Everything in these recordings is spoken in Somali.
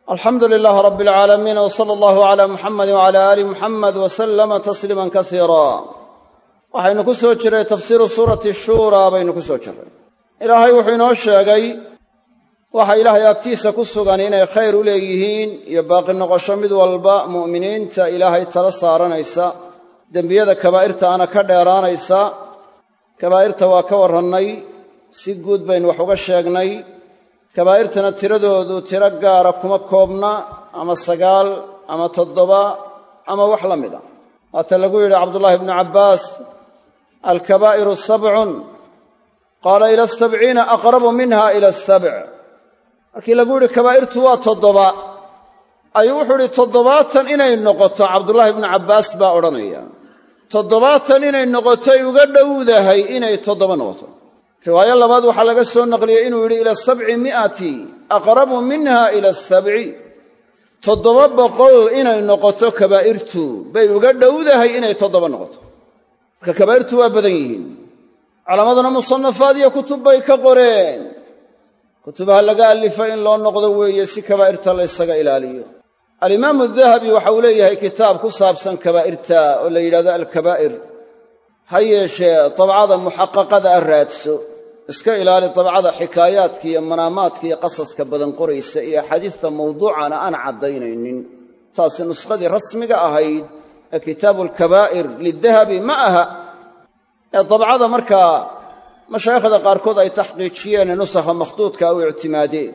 alxamdu lilaah rab اlcaalamiin wsala allahu cala muxamadi wcala aali muxamed wasalama tasliima kasiira waxaynu ku soo jiray tafsiiru suurati shuuraa baynu ku soo jiray ilaahay wuxuu inoo sheegay waxa ilaahay agtiisa ku sugan inay khayr u leeyihiin iyo baaqi noqosho mid walba mu'miniinta ilaahay tala saaranaysa dembiyada kabaa'irta ana ka dheeraanaysa kabaa'irta waa ka warrannay si guud baynu wax uga sheegnay kabaa'irtana tiradoodu tiro gaara kuma koobna ama 9 ama 7 ama wax la mida waata lagu yidhi cabdullaahi bnu cabbaas alkabaa'iru 7 qaala ila 70 aqrabu minha ila 7 markii lagu yidhi kabaa'irtu waa 7 ayuu wuxuu idhi 70 inay noqoto cabdullaahi bnu cabbaas baa odhanaya 70 inay noqotay uga dhowdahay inay 7 noqoto riwaayo labaad waxaa laga soo naqliyey inuu yidhi ila 700 aqrabu minha ila 7 700 inay noqoto kabaa'irtu bay uga dhowdahay inay 7 noqoto marka kabaa'irtu waa badan yihiin culammaduna musannafaad iyo kutub bay ka qoreen kutubaha laga alifay in loo noqdo weeye si kabaa'irta la ysaga ilaaliyo alimaamu dahabi waxa uu leeyahay kitaab ku saabsan kabaa'irta oo la yidhahdo alkabaa'ir ha yeeshee dabcada muxaqaqada a raadso iska ilaali dabcada xikaayaadka iyo manaamaadka iyo qasaska badan qoraysa iyo axaadiista mawduucana aan caddaynaynin taasi nuskhadii rasmiga ahayd ee kitaabu alkabaa'ir lidahabi ma aha ee dabcada markaa mashaayikhda qaarkood ay taxqiijiyeen ee nusakha makhduudka u ictimaadeen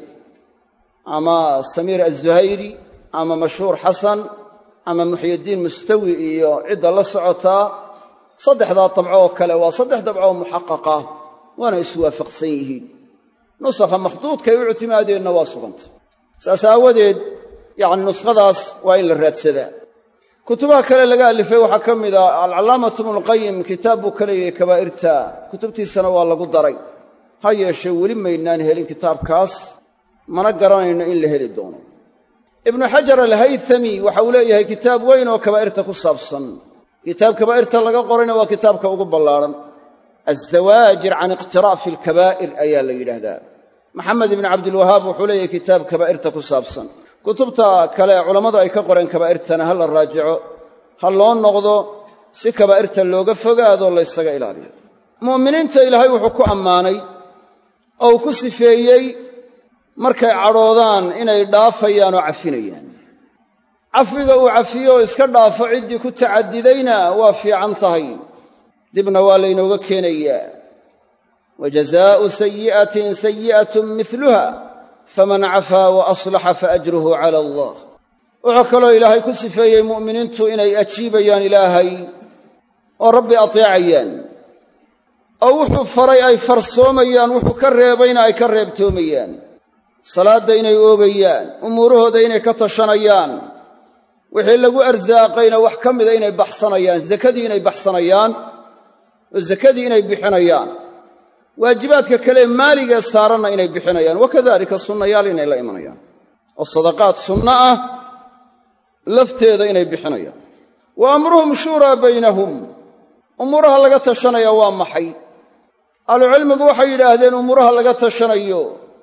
ama samiir azuhayri ama mashhuur xasan ama muxyidiin mustawi iyo cidda la socotaa saddexdaa dabco oo kale waa 3 dabco oo muxaqaqa waana iswaafaqsan yihiin nusakha makhduudkay u ictimaadeenna waa sugantay saas aawadeed yacni nuskhadaas waa in la raadsadaa kutubaha kale laga alifay waxaa ka mid ah alcallaamatu ibnulqayim kitaab buu ka leeyahay kabaa'irta kutubtiisana waa lagu daray ha yeeshee weli maynaan helin kitaabkaas mana garanayno in la heli doono ibnu xajar alhaythami waxa uu leeyahay kitaab weyn oo kabaa'irta ku saabsan kitaab kabaa'irta laga qorayna waa kitaabka ugu ballaadhan alzawaajir can iqtiraafi alkabaa'ir ayaa la yidhaahdaa maxamed ibni cabdilwahaab wuxuu leeyahay kitaab kabaa'irta ku saabsan kutubta kale culammadu ay ka qoreen kabaa'irtana ha la raajico ha loo noqdo si kabaa'irta looga fogaado la ysaga ilaaliyo mu'miniinta ilaahay wuxuu ku ammaanay oo uu ku sifeeyey markay cadhoodaan inay dhaafayaan oo cafinayaan cafwiga uu cafiyo oo iska dhaafo ciddii ku tacadidayna waa fiican tahay dibna waa laynooga keenayaa wa jazaa'u sayi'atin sayi'atun miluha faman cafaa wa aslaxa faajruhu cala allah wuxuu kaloo ilaahay ku sifeeyey mu'miniintu inay ajiibayaan ilaahay oo rabbi ateecayaan oo wuxuu faray ay farsoomayaan wuxuu ka reebayna ay ka reebtoomayaan salaadda inay oogayaan umuurahooda inay ka tashanayaan wixii lagu arsaaqayna wax ka mida inay baxsanayaan sakadii inay baxsanayaan oo sakadii inay bixinayaan waajibaadka kale maaligee saaranna inay bixinayaan wakadalika sunnayaal inay la imanayaan oo sadaqaad sunno ah lafteeda inay bixinayaan wa amruhum shuuraa baynahum umuuraha laga tashanaya waa maxay ahlucilmigu waxay yidhaahdeen umuuraha laga tashanayo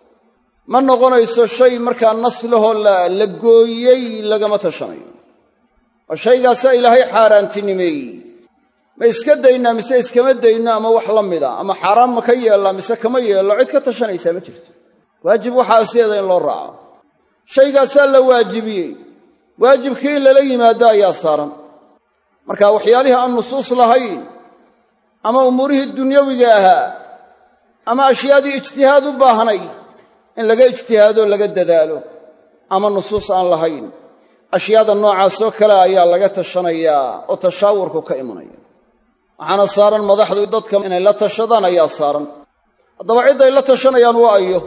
ma noqonayso shay markaa nas lahoo la gooyey lagama tashanayo oo shaygaasaa ilaahay xaaraantinimeeyey ma iska daynaa mise iskama dayno ama wax la mida ama xaaraan ma ka yeellaa mise kama yeello cid ka tashanaysaa ma jirto waajib waxaa sideeda in loo raaco shaygaasaa la waajibiyey waajibkii in lala yimaado ayaa saaran marka waxyaalihii aan nusuus lahayn ama umuurihii dunyawiga ahaa ama ashyaadii ijtihaad u baahnay in laga ijtihaado laga dadaalo ama nusuus aan lahayn ashyaada noocaas oo kale ayaa laga tashanayaa oo tashaawurku ka imanaya waxaana saaran madaxdu dadka inay la tashadaan ayaa saaran haddaba cidday la tashanayaan waa ayo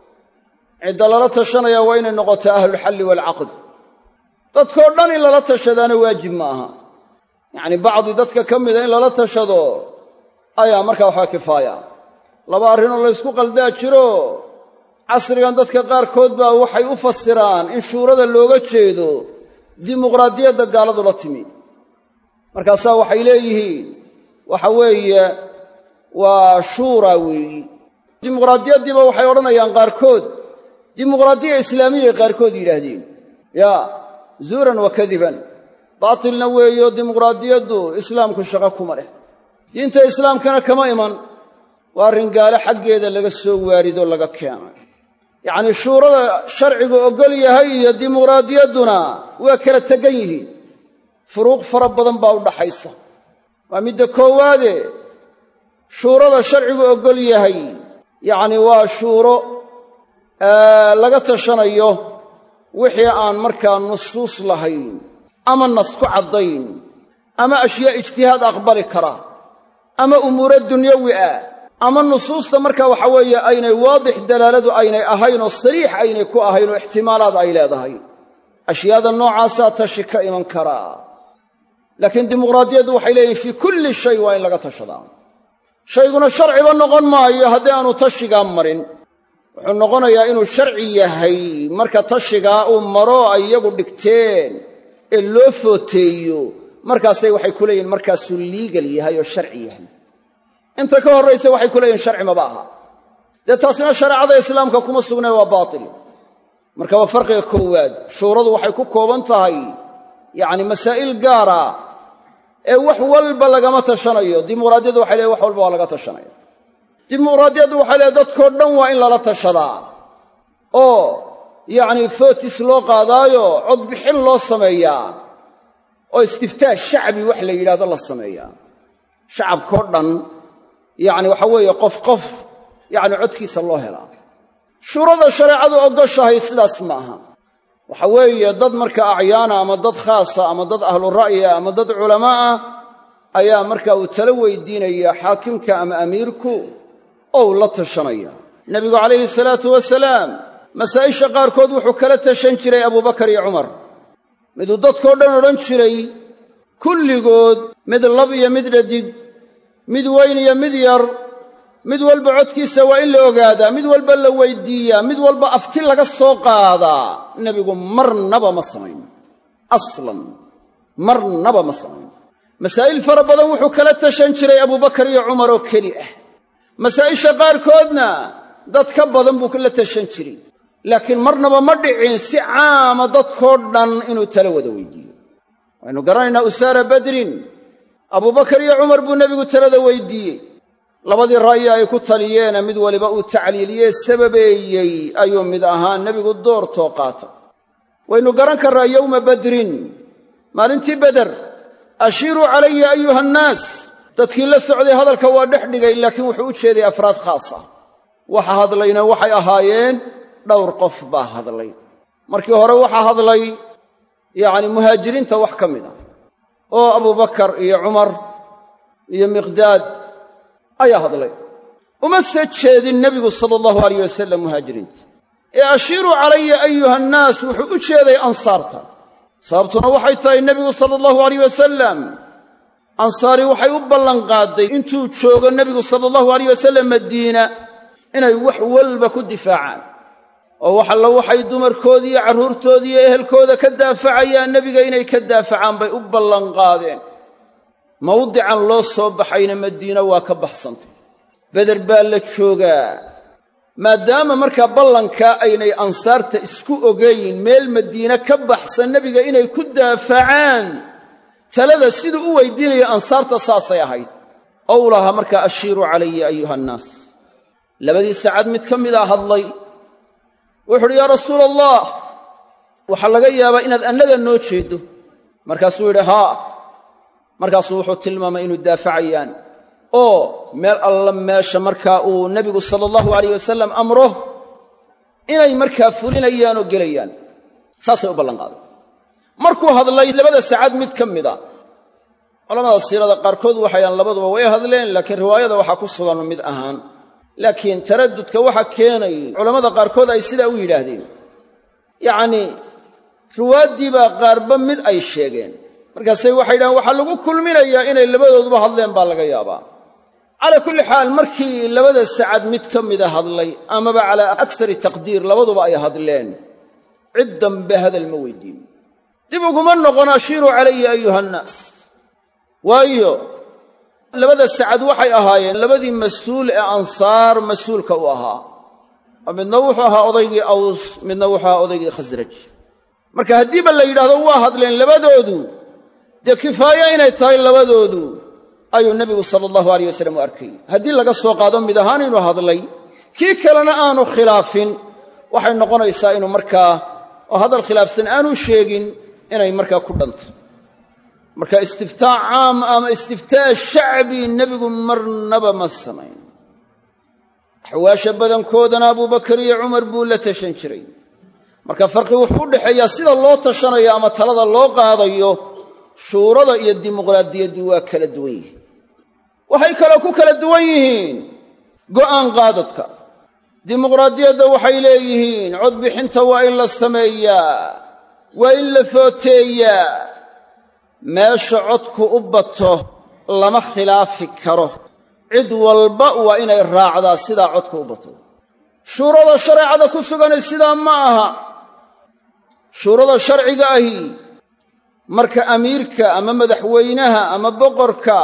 cidda lala tashanaya waa inay noqoto ahlulxalli waalcaqd dadkoo dhan in lala tashadaana waajib ma aha yacni bacdi dadka ka mida in lala tashado ayaa markaa waxaa kifaaya 2 arrinoo laysku qaldaa jiro casrigan dadka qaarkood baa waxay u fasiraan in shuurada looga jeedo dimuqraadiyadda gaaladu la timi markaasaa waxay leeyihiin waxa weeye waa shuura weeyi dimuqraadiyaddiiba waxay odhanayaan qaarkood dimuqraadiya islaamiyay qaarkood yidhaahdeen zuuran wa kadiban baatilna weeyo dimuqraadiyaddu islaamku shaqo kuma leh diinta islaamkana kama iman waa arrin gaale xaggeeda laga soo waarido laga keenay yacnii shuurada sharcigu oggol yahay iyo dimuqraadiyadduna waa kala tegan yihiin furuuq fara badan baa u dhaxaysa waa midda koowaade shuurada sharcigu oggol yahay yacnii waa shuuro laga tashanayo wixii aan markaa nusuus lahayn ama nas ku caddayn ama ashyaa ijtihaad aqbali kara ama umuuro dunyawi ah ama nusuusta markaa waxa weeye aynay waadix dalaaladu aynay ahayn oo sariix aynay ku ahayn oo ixtimaalaad ay leedahay ashyaada noocaasaa tashi ka iman karaa laakiin dimuqraadiyaddu waxay leeyihin fii kulli shay waa in laga tashadaa shayguna sharciba noqon maayo haddii aanu tashigaa marin wuxuu noqonayaa inuu sharci yahay marka tashigaa uu maro ay iyagu dhigteen ee loo footeeyo markaasay waxay ku leeyihin markaasuu liigal yahay oo sharci yahay inta ka horraysa waxay ku leeyihin sharci maba aha dee taasina shareecada islaamka kuma sugnay waa baatil marka waa farqiga koowaad shuuradu waxay ku kooban tahay yacni masaa'il gaara ee wax walba lagama tashanayo dimuqraadiyaddu waxay leedahay wax walba waa laga tashanaya dimuqraadiyaddu waxay leedahay dadkoo dhan waa in lala tashadaa oo yacnii footis loo qaadaayo codbixin loo sameeyaa oo istiftaa shacbi wax la yidhahdo la sameeyaa shacabkao dhan yacni waxa weeye qof yacni codkiisa loo helaa shuurada shareecadu oggoshahay sidaas ma aha waxa weeye dad marka acyaana ama dad khaasa ama dad ahlu ra'ya ama dad culamaa ah ayaa marka uu tala weydiinaya xaakimka ama amiirku oo uu la tashanaya nebigu calayhi salaatu wasalaam masaa'isha qaarkood wuxuu kala tashan jiray abubakar iyo cumar miduu dadkoo dhan odhan jiray kulligood mid lab iyo mid dhadig mid weyn iyo mid yar mid walba codkiisa waa in la ogaadaa mid walba la weyddiiyaa mid walba afti laga soo qaadaa nebigu marnaba ma samayn aslan marnaba ma samayn masaa'il fara badan wuxuu kala tashan jiray abubakar iyo cumar oo keli ah masaa'isha qaarkoodna dad ka badan buu la tashan jiray laakiin marnaba ma dhicin si caama dadkoo dhan inuu tala wada weydiiyo waynu garanaynaa usaara badrin abubakar iyo cumar buu nebigu talada weydiiyey labadii ra'yi ay ku taliyeena mid waliba uu tacliiliyee sababeeyey ayuu mid ahaan nebigu doortoo qaata waynu garan karraa yowma badrin maalintii beder ashiiruu calaya ayuha annaas dadkii la socday hadalka waa dhex dhigay laakiin wuxuu u jeeday afraad khaas ah waxa hadlayna waxay ahaayeen dhowr qof baa hadlay markii hore waxaa hadlay yacni muhaajiriinta wax ka mid a oo abubakar iyo cumar iyo miqdaad ayaa hadlay uma soo jeedin nebigu sala allahu alayh wasalam muhaajiriinta ee ashiiruu calaya ayuha annaas wuxuu u jeeday ansaarta sababtuna waxay tahay nebigu sala allahu alayh wasalam ansaari waxay u ballanqaaday intuu joogo nebigu sala allahu alayh wasalam madiina inay wax walba ku difaacaan oo wax alla waxay dumarkoodii iyo carruurtoodii iyo ehelkooda ka daafacayaan nebiga inay ka daafacaan bay u ballanqaadeen mawdican loo soo baxayna madiina waa ka baxsantay beder baa la joogaa maadaama markaa ballankaa aynay ansaarta isku ogayn meel madiine ka baxsan nebiga inay ku daafacaan talada siduu u weydiinayo ansaarta saasay ahayd oo u lahaa markaa ashiiruu calaya ayuha annaas labadii saacad mid ka mida hadlay wuxu uhi yaa rasuula allah waxaa laga yaabaa inaad annaga noo jeeddo markaasuu yidhi haa markaasuu wuxuu tilmaamay inuu daafacayaan oo meel alla meesha markaa uu nebigu sala allahu alayh wasalam amro inay markaa fulinayaan oo gelayaan saasay u ballanqaaday markuu hadlay labada saacad mid ka mida culamada siirada qaarkood waxayaan labaduba way hadleen laakiin riwaayada waxaa ku sugan mid ahaan laakiin taraddudka waxa keenay culammada qaarkood ay sidaa u yidhaahdeen yacnii riwaaddii baa qaarba mid ay sheegeen markaasay waxay yidhahdeen waxaa lagu kulminayaa inay labadooduba hadleen baa laga yaabaa calaa kulli xaal markii labada sacad mid ka mida hadlay amaba calaa aksari taqdiir labaduba ay hadleen cid dambe hadal ma weydiin dib uguma noqon ashiiruu calaya ayuha annaas waayo labada sacad waxay ahaayeen labadii mas-uul ee ansaar mas-uulka u ahaa oo midna wuxuu ahaa odaygii aws midna wuxuu ahaa odaygii khasraj marka haddiiba la yidhaahdo waa hadleen labadoodu dee kifaaye inay tahay labadoodu ayuu nebigu sala allahu alayh wasallam u arkay. haddii laga soo qaado mid ahaan inuu hadlay kii kalena aanu khilaafin waxay noqonaysaa inuu markaa oo hadal khilaafsan aanu sheegin inay markaa ku dhanto. marka istiftaa caam ama istiftaa shacbi nebigu marnaba ma samayn. axwaasha badankoodana abubakar iyo cumar buu la tashan jiray. marka farqi wuxuu u dhexeeyaa sida loo tashanayo ama talada loo qaadayo shuurada iyo dimuqraadiyaddu waa kala duwan yihiin. waxay kaloo ku kala duwan yihiin go'aan qaadadka. dimuqraadiyadda waxay leeyihiin codbixinta waa in la sameeyaa, waa in la footeeyaa, meesha codku u bato lama khilaafi karo, cid walba waa inay raacdaa sidaa codku u bato. shuurada shareecada ku sugani sidaa ma aha. shuurada sharciga ahi marka amiirka ama madaxweynaha ama boqorka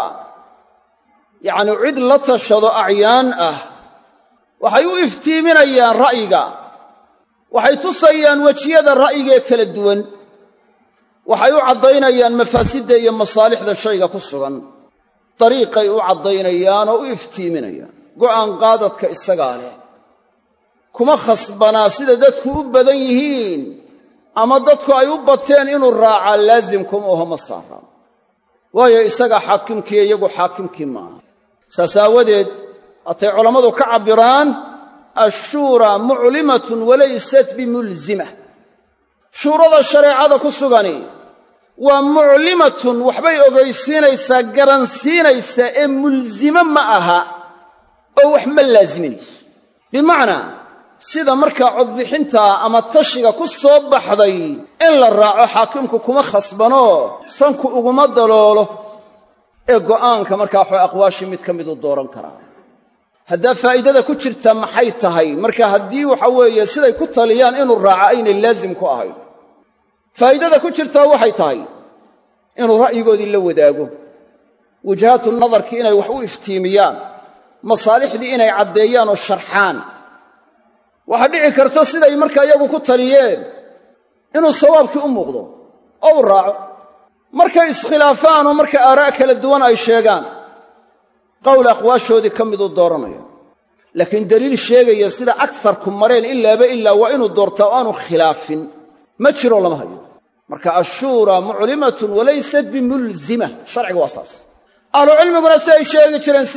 yacnii cid la tashado acyaan ah waxay u iftiiminayaan ra'yiga, waxay tusayaan wejiyada ra'yigee kala duwan, waxay u caddaynayaan mafaasidda iyo masaalixda shayga ku sugan, dariiqay u caddaynayaan oo u iftiiminayaan. go'aan qaadadka isagaa leh, kuma khasbanaa sida dadku u badan yihiin ama dadku ay u bateen inuu raacaa laasimkuma oho ma saaraan, waayo isagaa xaakimkiiyo iyagu xaakimkii maaha. saas aawadeed hatay culammadu ka cabbiraan ashuuraa muclimatun walaysat bimulzima. shuurada shareecada ku sugani waa muclimatun, waxbay ogaysiinaysaa, garansiinaysaa, ee mulsimo ma aha oo wax ma laasiminayso. bimacnaa sida markaa codbixinta ama tashiga ku soo baxday in la raaco xaakimku kuma khasbanoo sanku uguma daloolo, ee go'aanka markaa waxaa aqwaashii mid ka miduu dooran karaa. haddaa faa'iidada ku jirta maxay tahay marka haddii waxa weeye siday ku taliyaan inuu raaco aynay laasim ku ahayn? faa'iidada ku jirtaa waxay tahay inuu ra'yigoodii la wadaago, wujahaatu nadarkii inay wax u iftiimiyaan, masaalixdii inay caddeeyaan oo sharxaan. waxaa dhici karta siday markaa iyagu ku taliyeen inuu sawaabkii u muuqdo oo u raaco. markay iskhilaafaanoo marka aaraa' kala duwan ay sheegaan, qowl aqwaashoodii ka miduu dooranaya, laakiin daliil sheegaya sida agsarku mareen ilaaba ilaa waa inuu doortaa oo aanu khilaafin ma jiro, lama hayo. marka ashuuraa muclimatun walaysat bimulzima. sharciga waa saas. ahlucilmiguna siday sheegi jireen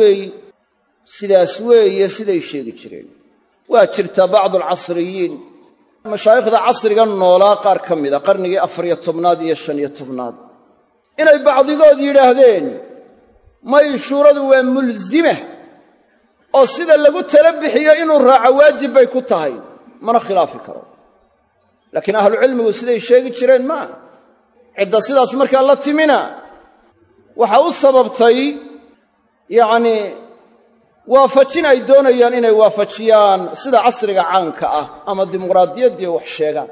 sidaas weeye siday sheegi jireen. waa jirtaa bacdu alcasriyiin, mashaayikhda casriga noolaa qaar ka mida qarnigii 14aad iyo 15aad, inay bacdigood yidhaahdeen may shuuradu waa mulzima oo sida lagu tala bixiyo inuu raaco waajib bay ku tahay, mana khilaafi karo. laakiin ahlucilmigu siday sheegi jireen maaha. cidda sidaas markaa la timina waxa u sababtay yacnii waafajin ay doonayaan inay waafajiyaan sida casriga caanka ah ama dimuqraadiyaddii wax sheegaan.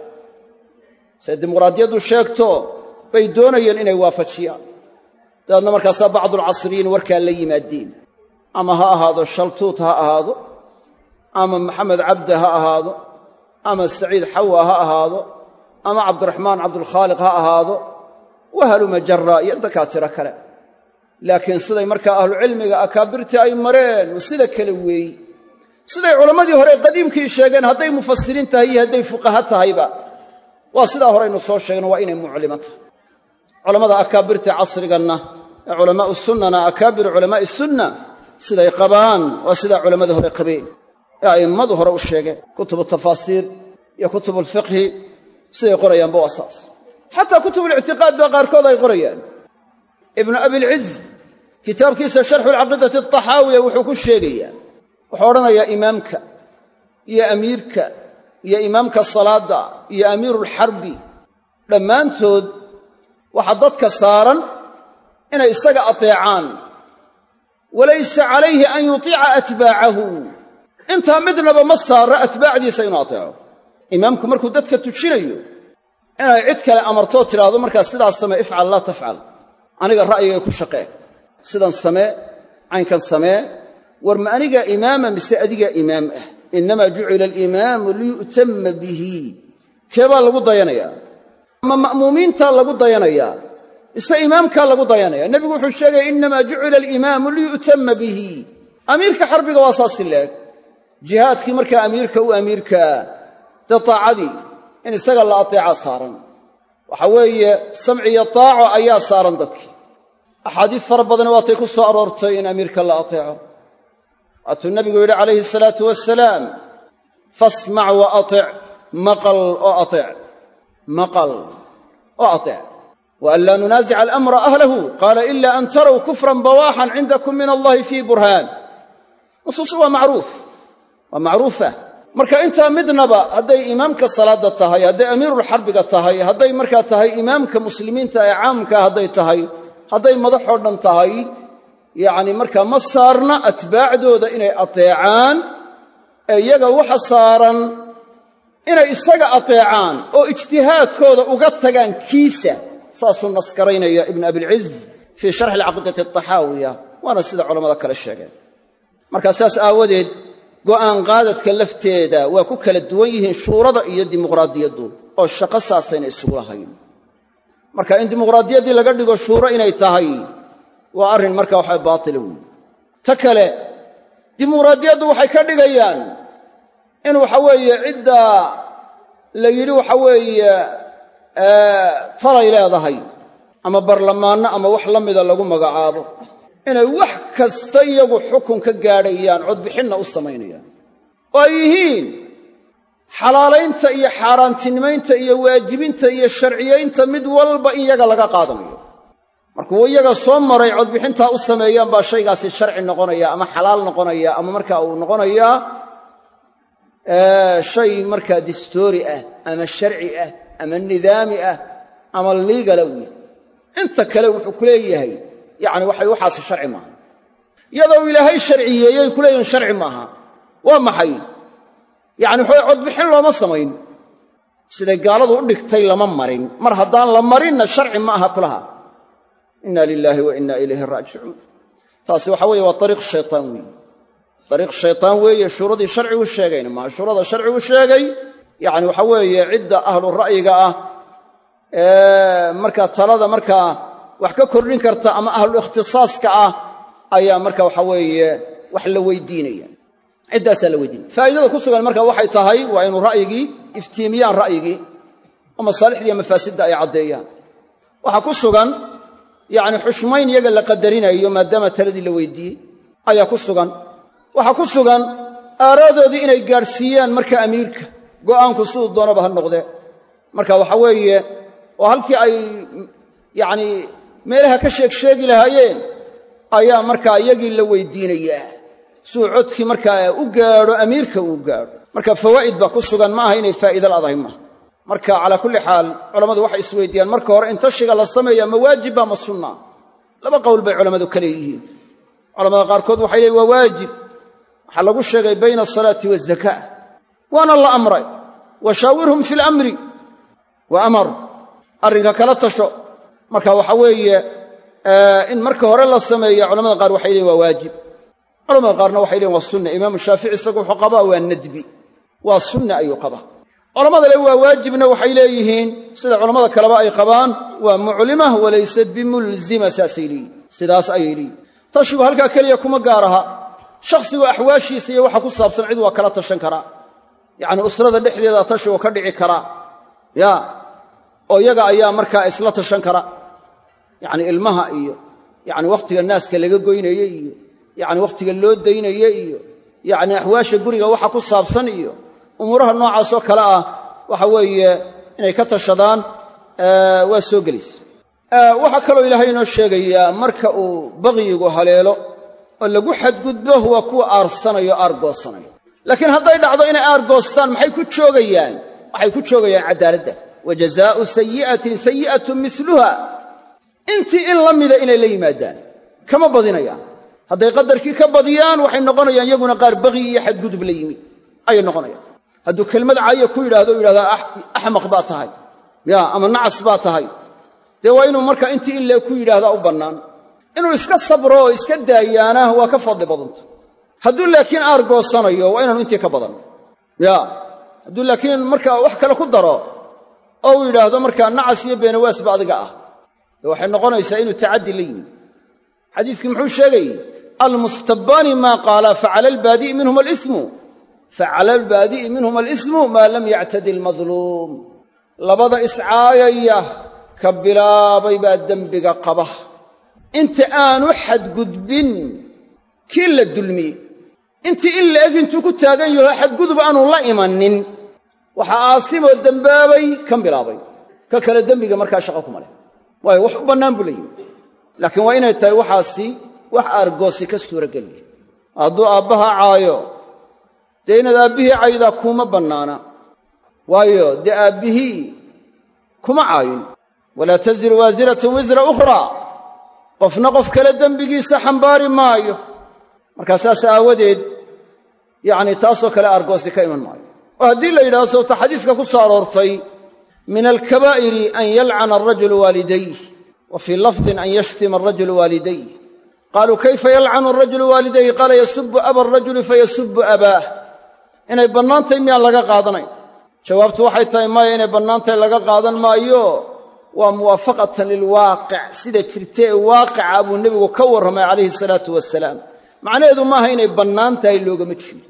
siday dimuqraadiyaddu sheegto bay doonayeen inay waafajiyaan. dabeedna markaasaa bacdulcasriyiin warkaa la yimaadeen, ama ha ahaado shaltuut ha ahaado, ama maxamed cabde ha ahaado, ama saciid xawa ha ahaado, ama cabdiraxmaan cabdulkhaaliq ha ahaado, wahaluma jarra iyo dakaatiro kale. laakiin siday markaa ahlucilmiga akaabirtii ay mareen sida kale weeyi. siday culammadii hore qadiimkii sheegeen hadday mufasiriin tahay iyo hadday fuqaha tahayba waa sidaa horeynu soo sheegno, waa inay muclimo tahay. culammada akaabirta casriganna ee culamaa'u sunnana akaabiru culamaa'i sunna siday qabaan waa sidaa culammada hore qabeen ee a'immadu hore u sheegeen. kutubu tafaasiir iyo kutubulfiqhi siday qorayaanba waa saas. xataa kutubulictiqaad baa qaarkood ay qorayaan. ibnu abilciz kitaabkiisa sharxulcaqiidati ataxaawiya wuxuu ku sheegayaa, wuxuu odhanayaa imaamka iyo amiirka iyo imaamka salaadda iyo amiirulxarbi dhammaantood waxaa dadka saaran inay isaga ateecaan, walaysa calayhi an yutiica atbaacahu. intaa midnaba ma saara atbaacdiisa inuu ateeco. imaamku markuu dadka tujinayo inay cid kale amartoo tidhaahdo markaa sidaas samee, ifcal laa tafcal, aniga ra'yigay ku shaqee, sidan samee, caynkan samee, war ma anigaa imaama mise adigaa imaam ah? innamaa jucila alimaamu liyu'tamma bihi. keebaa lagu dayanayaa? ama ma'muumiintaa lagu dayanayaa mise imaamkaa lagu dayanaya? nebigu wuxuu sheegaya innamaa jucila alimaamu liyu'tama bihi. amiirka xarbiga waa saasi leeg. jihaadkii markaa amiirka u amiirkaa dee taacadii in isaga la ateeca saaran, waxa weeye samci iyo taaco ayaa saaran dadkii. axaadiis fara badana waatay ku soo aroortay in amiirka la ateeco. waatuu nebigu yidhi calayhi salaatu wasalaam, fasmac wa atic, maqal oo ateec, maqal oo ateec. وأن لا ننازع الأمر أهله قال إلا أن تروا كفرا بواحا عندكم من الله فيه برهان. نصوص waa macruufa. marka intaa midnaba hadday imaamka salaada tahay, hadday amiirulxarbiga tahay, hadday markaa tahay imaamka muslimiinta ee caamka hadday tahay, hadday madaxoo dhan tahay, yacni markaa ma saarna atbaacdooda inay ateecaan, ee iyaga waxa saaran inay isaga ateecaan oo ijtihaadkooda uga tagaan kiisa. saasuu naskaraynaya ibnu abilciz fii sharxi alcaqiidati altaxaawiya, waana sida culammada kale sheegeen. markaa saas aawadeed go'aan qaadadka lafteeda waa ku kala duwan yihiin shuurada iyo dimuqraadiyaddu, oo shaqo saasayna isugu lahayn. marka in dimuqraadiyaddii laga dhigo shuuro inay tahay waa arrin markaa waxa baatila weyn. ta kale dimuqraadiyaddu waxay ka dhigayaan in waxa weeye cidda la yidhi waxa weeye talay leedahay ama barlamaanno ama wax la mida lagu magacaabo, inay wax kasta iyagu xukun ka gaadhayaan, codbixinna u samaynayaan, oo ay yihiin xalaalaynta iyo xaaraantinimaynta iyo waajibinta iyo sharciyaynta mid walba in iyaga laga qaadanayo. markuu iyaga soo maray codbixintaa u sameeyaan baa shaygaasi sharci noqonaya ama xalaal noqonaya ama markaa uu noqonayaa shay markaa distoori ah ama sharci ah ama nidaami ah ama liigala u yahay. inta kale wuxuu ku leeyahay yacni waxaasi sharci maaha. iyadoo ilaahay sharciyeeyey ku leeyihin sharci maaha. waa maxay? yacni waxaway codbixin looma samayn, siday gaaladu u dhigtay lama marin. mar haddaan la marinna sharci ma aha kulaha. inna lilaahi wa inna ilayhi raajicuun. taasi waxa weeye waa ariiq shaytaan weeye. ariiq shaytaan weeye. shuuradii sharcigu sheegayna maaha. shuurada sharcigu sheegay yacni waxa weeye cidda ahlu ra'yiga ah ee markaa talada markaa wax ka kordhin karta ama ahlu ikhtisaaska ah ayaa marka waxa weeye wax la weydiinaya. ciddaasaa la weydiinaya. faa'idada ku sugan marka waxay tahay waa inuu ra'yigii iftiimiyaan ra'yigii oo masaalixdiiyo mafaasidda ay caddeeyaan. waxaa ku sugan yacni xushmayn iyaga la qadarinayo maadaama taladii la weydiiyey ayaa ku sugan. waxaa ku sugan aaraadoodii inay gaadhsiiyaan marka amiirka, go'aanku siduu doonaba ha noqdee. marka waxa weeye oo halkii ay yacni meelaha ka sheegi lahaayeen ayaa markaa iyagii la weydiinayaa siduu codkii markaa u gaadho amiirka uu gaadho. marka fawaa'id baa ku sugan, ma aha inay faa'iida la'dahay maaha. marka calaa kulli xaal culammadu waxay isweydiiyaan marka hore in tashiga la sameeya ma waajibba ma sunna? laba qowl bay culammadu ka leeyihiin. culamada qaarkood waxay leeyihin waa waajib. waxaa lagu sheegay bayna asalaati waazaka, waana la amray washaawirhum fi lamri wa amar, arrinka kala tasho. marka waxa weeye in marka hore la sameeya culamada qaar waxay leeyihin waa waajib, culamada qaarna waxay leeyihin waa sunna. imaamu shaafici isagu wuxuu qabaa waa nadbi, waa sunna ayuu qabaa. culamada le waa waajibna waxay leeyihiin sida culammada kaleba ay qabaan waa muclimah walaysat bimulzima, saasay leeyihin, sidaas ayay leeyihin. tashigu halkaa keliya kuma gaaraha. shakhsigu axwaashiisa iyo waxa ku saabsan cid waa kala tashan karaa. yacni usrada dhexdeeda tashigu ka dhici karaa oo iyaga ayaa markaa isla tashan kara. yacni ilmaha iyo yacni wakhtiga naaska laga goynaye iyo yacni wakhtiga loo daynaye iyo yacni axwaasha guriga waxa ku saabsan iyo umuuraha noocaasoo kale ah waxa weeye inay ka tashadaan waa soo gelaysa. waxaa kaloo ilaahay inoo sheegayaa marka uu bagyigu haleelo oo lagu xadgudbo waa kuwa aarsanayo aargoosanayo. laakiin hadday dhacdo inay aargoostaan maxay ku joogayaan? waxay ku joogayaan caddaaladda. wa jazaa'u sayi'atin sayi'atun miluha, intii in la mida inay la yimaadaan, kama badinayaan. hadday qadarkii ka badiyaan waxay noqonayaan iyaguna qaar bagyi iyo xadgudub la yimi ayay noqonayaan. hadduu kelmad caayo ku yidhaahdo u yidhahdaa axmaq baa tahay ama nacas baa tahay, dee waa inuu markaa intii in lee ku yidhaahdaa u bannaan. inuu iska sabro oo iska daayaana waa ka fadli badanta. hadduu laakiin aargoosanayo waa inaanu intii ka badan. hadduu laakiin markaa wax kale ku daro oo uu yidhaahdo markaa nacas iyo beenawaasba adiga ah waxay noqonaysaa inuu tacaddi la yimi xadiiskii muxuu sheegay almustabbaani maa qaala facala albaadi'i minhum alismu facala albaadi'i minhum alismu maa lam yactadi almadluum labada iscaayaya ka bilaabay baa dembiga qaba inta aanu xadgudbin kii la dulmiyey intii in la eg intuu ku taagan yaho xadgudub aanu la imanin waxaa aasimoo dembaabay kan bilaabay ka kale dembiga markaa shaqo kuma leh waayo wax u bannaan buu la yimi laakiin waa inay tahay waxaasi wax aargoosi ka suurageliya hadduu aabbaha caayo dee inaad aabbihii caydaa kuma bannaana waayo dee aabbihii kuma caayin walaa taziru waasiratun wisra ukhraa qofna qof kale dembigiisa xambaari maayo markaa saas aawadeed yacni taasoo kale aargoosi ka iman maayo oo haddii la yidhahdo sababta xadiiska ku soo aroortay min alkabaa'iri an yalcana arajulu waalidayh wa fii lafdin an yashtima arajulu waalidayh qaaluu kayfa yalcanu arajulu waalidayh qaala yasubu aba arajuli fayasubu abaah inay bannaantahay miyaan laga qaadanayn jawaabtu waxay tahay maya inay bannaantahay laga qaadan maayo waa muwaafaqatan lilwaaqic sida jirta ee waaqica buu nebigu ka warramay calayhi salaatu wasalaam macnaheedu maaha inay bannaan tahay loogama jeedo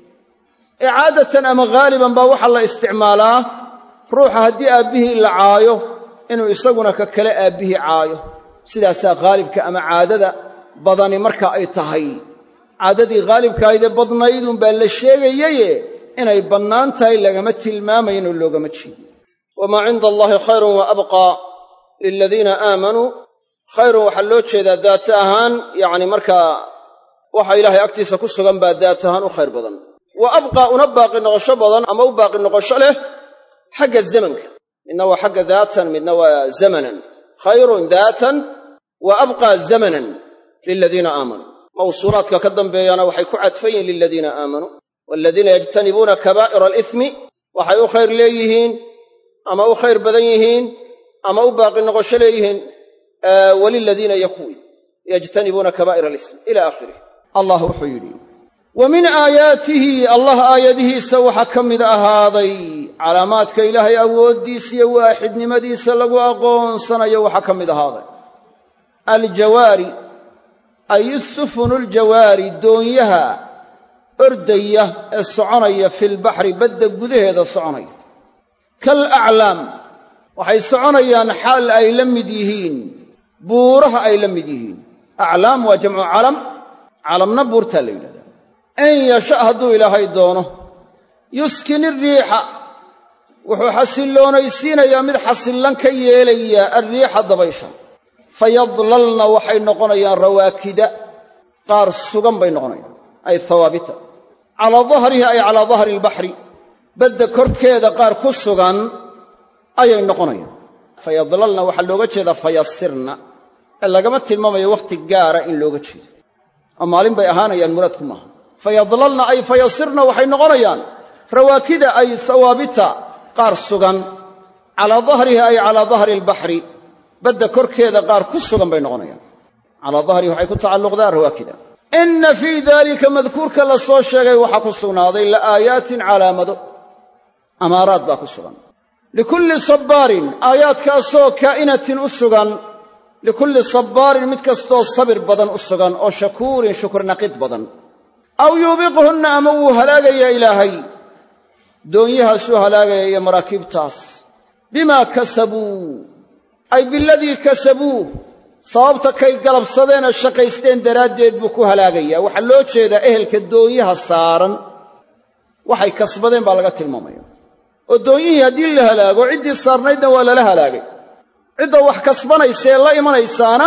ee caadatan ama haaliban baa waxaa la isticmaalaa ruuxa haddii aabbihii la caayo inuu isaguna ka kale aabbihii caayo sidaasaa haalibka ama caadada badani marka ay tahay caadadii haalibkahaydee badnaydunbaa la sheegayaye inay bannaan tahay lagama tilmaamayno loogama jeedo wamaa cinda allaahi khayrun wa abqaa liladiina aamanuu khayrun waxaa loo jeedaa daata ahaan yacni markaa waxa ilaahay agtiisa ku sugan baa daat ahaan u khayr badan wa abqaa una baaqi noqosho badan ama u baaqi noqosho leh xagga zamanka midna waa xagga daatan midna waa zamanan khayrun daatan wa abqaa zamanan liladiina aamanuu mawsuulaadka ka dambeeyana waxay ku cadfan yihiin liladiina aamanuu waaladiina yajtanibuuna kabaa'ira alithmi waxay u khayr leeyihiin ama u khayr badan yihiin ama u baaqi noqosho leeyihiin waliladiina yakuwi yajtanibuuna kabaa'ira alism ila aakhirih allah wuxuu yidhi wa min aayaatihi allah aayadihiisa waxaa ka mid ahaaday calaamaadka ilaahay awooddiisa iyo waaxidnimadiisa lagu aqoonsanayo waxaa ka mid ahaaday aljawaari ay isufunu ljawaari doonyaha ordaya ee soconaya filbaxri badda gudaheeda soconaya kalaclaam waxay soconayaan xaal ay la mid yihiin buuraha ay la mid yihiin aclaam waa jamcu calam calamna buurtaa la yidhahdaa in yasha hadduu ilaahay doono yuskin iriixa wuxuu xasilloonaysiinayaa mid xasillan ka yeelayaa alriixa dabaysha fayadlalna waxay noqonayaan rawaakida qaar sugan bay noqonayaan ay hawaabita calaa dahrihi ay calaa dahri albaxri badda korkeeda qaar ku sugan ayay noqonayaan fayadlalna waxaa looga jeedaa fayasirna ee lagama tilmaamayo wakhti gaara in looga jeedo oo maalin bay ahaanayaan muraadku maaha fayadlalna ay fayasirna waxay noqonayaan rawaakida ay hawaabita qaar sugan calaa dahrihi ay calaa dahri albaxri badda korkeeda qaar ku sugan bay noqonayaan calaa dahrihi waxay ku tacalluqdaa rawaakida inna fii daalika madkuurka la soo sheegay waxaa ku sugnaaday la'aayaatin calaamado amaaraad baa ku sugan likulli sabbaarin aayaadkaasoo kaa'inatin u sugan likulli sabbaarin mid kastoo sabir badan u sugan oo shakuurin shukrinaqid badan aw yuubiquhunna ama wuu halaagayaa ilaahay doonyahaasuu halaagaya iyo maraakiibtaas bimaa kasabuu ay biladii kasabuu sababta kay galabsadeenee shaqaysteen daraaddeed buu ku halaagayaa waxaa loo jeedaa ehelka doonyaha saaran waxay kasbadeen baa laga tilmaamaya oo doonyihii haddii la halaago ciddii saarnaydna waa lala halaagay cidda wax kasbanaysa ee la imanaysaana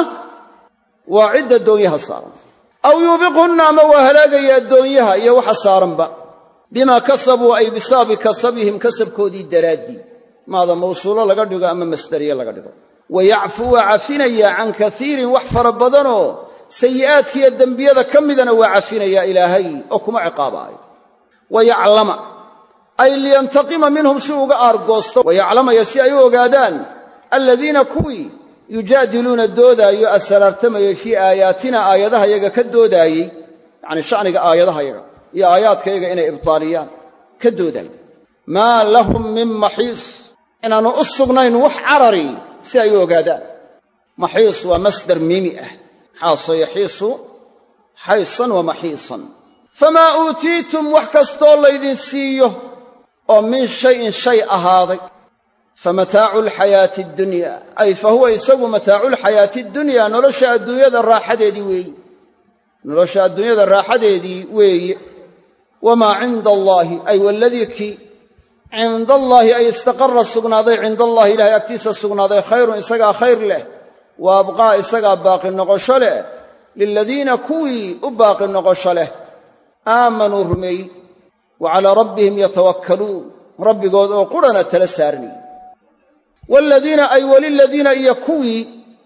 waa cidda doonyaha saaran aw yuubiqhunna ama waa halaagayaa doonyaha iyo waxa saaranba bimaa kasabuu ay bisababi kasabihim kasabkoodii daraaddii maada mawsuulo laga dhigo ama masdariye laga dhigo wayacfu waa cafinayaa can kaiirin wax fara badanoo sayi'aadkiiyo dembiyada ka midana waa cafinayaa ilaahay oo kuma ciqaabaayo wayaclama ay liyantaqima minhum si uga aargoosto wayaclamaya si ay u ogaadaan aladiina kuwii yujaadiluuna doodaayo asaraartamayay fii aayaatina aayadahayaga ka doodaayey yacnii sha'niga aayadahayaga iyo aayaadkayaga inay ibtaaliyaan ka doodaayey maa lahum min maxiis inaanu u sugnayn wax carari si ay u ogaadaan. maxiis waa masdar miimi ah, xaasa yaxiisu xaysan wa maxiisan. famaa uutiitum wax kastoo laydin siiyo oo min shayin shay ahaaday, famataacu lxayaati addunya, ay fa huwa isagu mataacu lxayaati addunya, nolosha adduunyada raaxadeedii weeye, nolosha adduunyada raaxadeedii weeye. wamaa cinda allaahi, ay waladii kii cinda allaahi ay istaqarra sugnaaday, cinda allahi ilahay agtiisa sugnaaday, khayrun isagaa khayr leh, wa abqaa isagaa baaqi noqosho leh, liladiina kuwii u baaqi noqosho leh aamanuu rumeey, wa calaa rabbihim yatawakkaluun, rabbigood oo qurhana tala saaranayey. waaladiina ay waliladiina iyo kuwii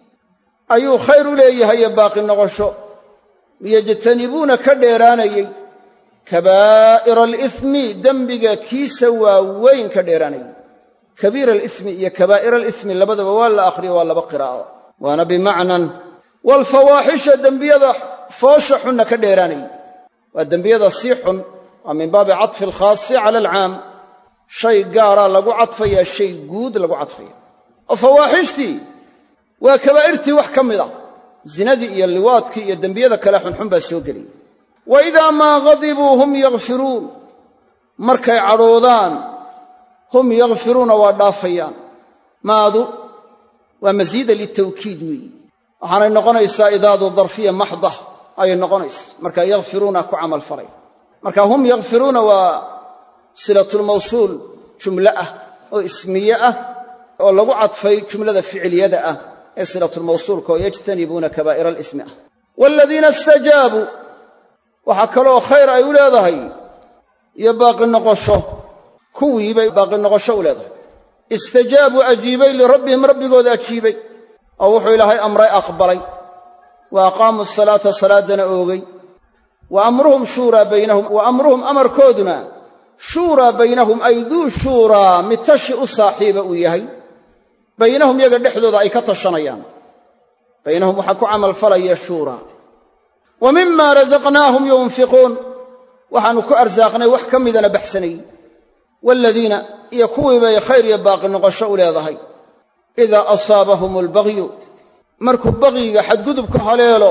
ayuu khayr u leeyahay iyo baaqi noqosho, yajtanibuuna ka dheeraanayey kabaa'ira alismi, dembiga kiisa waaweyn ka dheeraanayey. kabiira alismi iyo kabaa'ira alismi labadaba waa la akhriyo, waa laba qiraa'o, waana bimacnan waalfawaaxisha, dembiyada foosha xunna ka dheeraanayey. waa dembiyada sii xun, waa min baabi catfi alkhaasi cala alcaam, shay gaaraa lagu cadfayaa shay guud lagu cadfaya. oo fawaaxishtii waa kabaa'irtii wax ka mid a, zinadii iyo liwaadkii iyo dembiyada kale xunxun baa soo geliyay. wa idaa maa ghadibuu hum yakfiruun, markay cadhoodaan hum yakfiruuna waa dhaafayaan. maadu waa masiida litawkiid weeye, waxaanay noqonaysaa idaadu darfiya maxdah ayay noqonaysa, marka yakfiruuna ku camal falay. marka hum yakfiruuna waa silatulmawsuul jumlo ah oo ismiye ah oo lagu cadfay jumlada ficiliyada ah ee silatulmawsuulka oo yajtanibuuna kabaa'ira alismi ah. waaladiina istajaabuu, waxaa kaloo khayr ay u leedahay iyo baaqi noqosho, kuwii bay baaqi noqosho u leedahay. istajaabuu ajiibay lirabbihim, rabbigooda ajiibay oo wuxuu ilaahay amray aqbalay. wa aqaamuu asalaata, salaadana oogay. wa amruhum shuuraa baynahum, wa amruhum amarkooduna shuuraa baynahum, ay duu shuuraa mid tashi u saaxiiba uu yahay, baynahum yaga dhexdooda ay ka tashanayaan. baynahum waxaa ku camalfalaya shuuraa. wa mima rasaqnaahum yunfiquun, waxaannu ku arsaaqnay wax ka midana baxsanayey. waaladiina iyo kuwii bay khayr iyo baaqi noqosho u leedahay, idaa asaabahum albagyu, markuu bagyiga xadgudubka haleelo,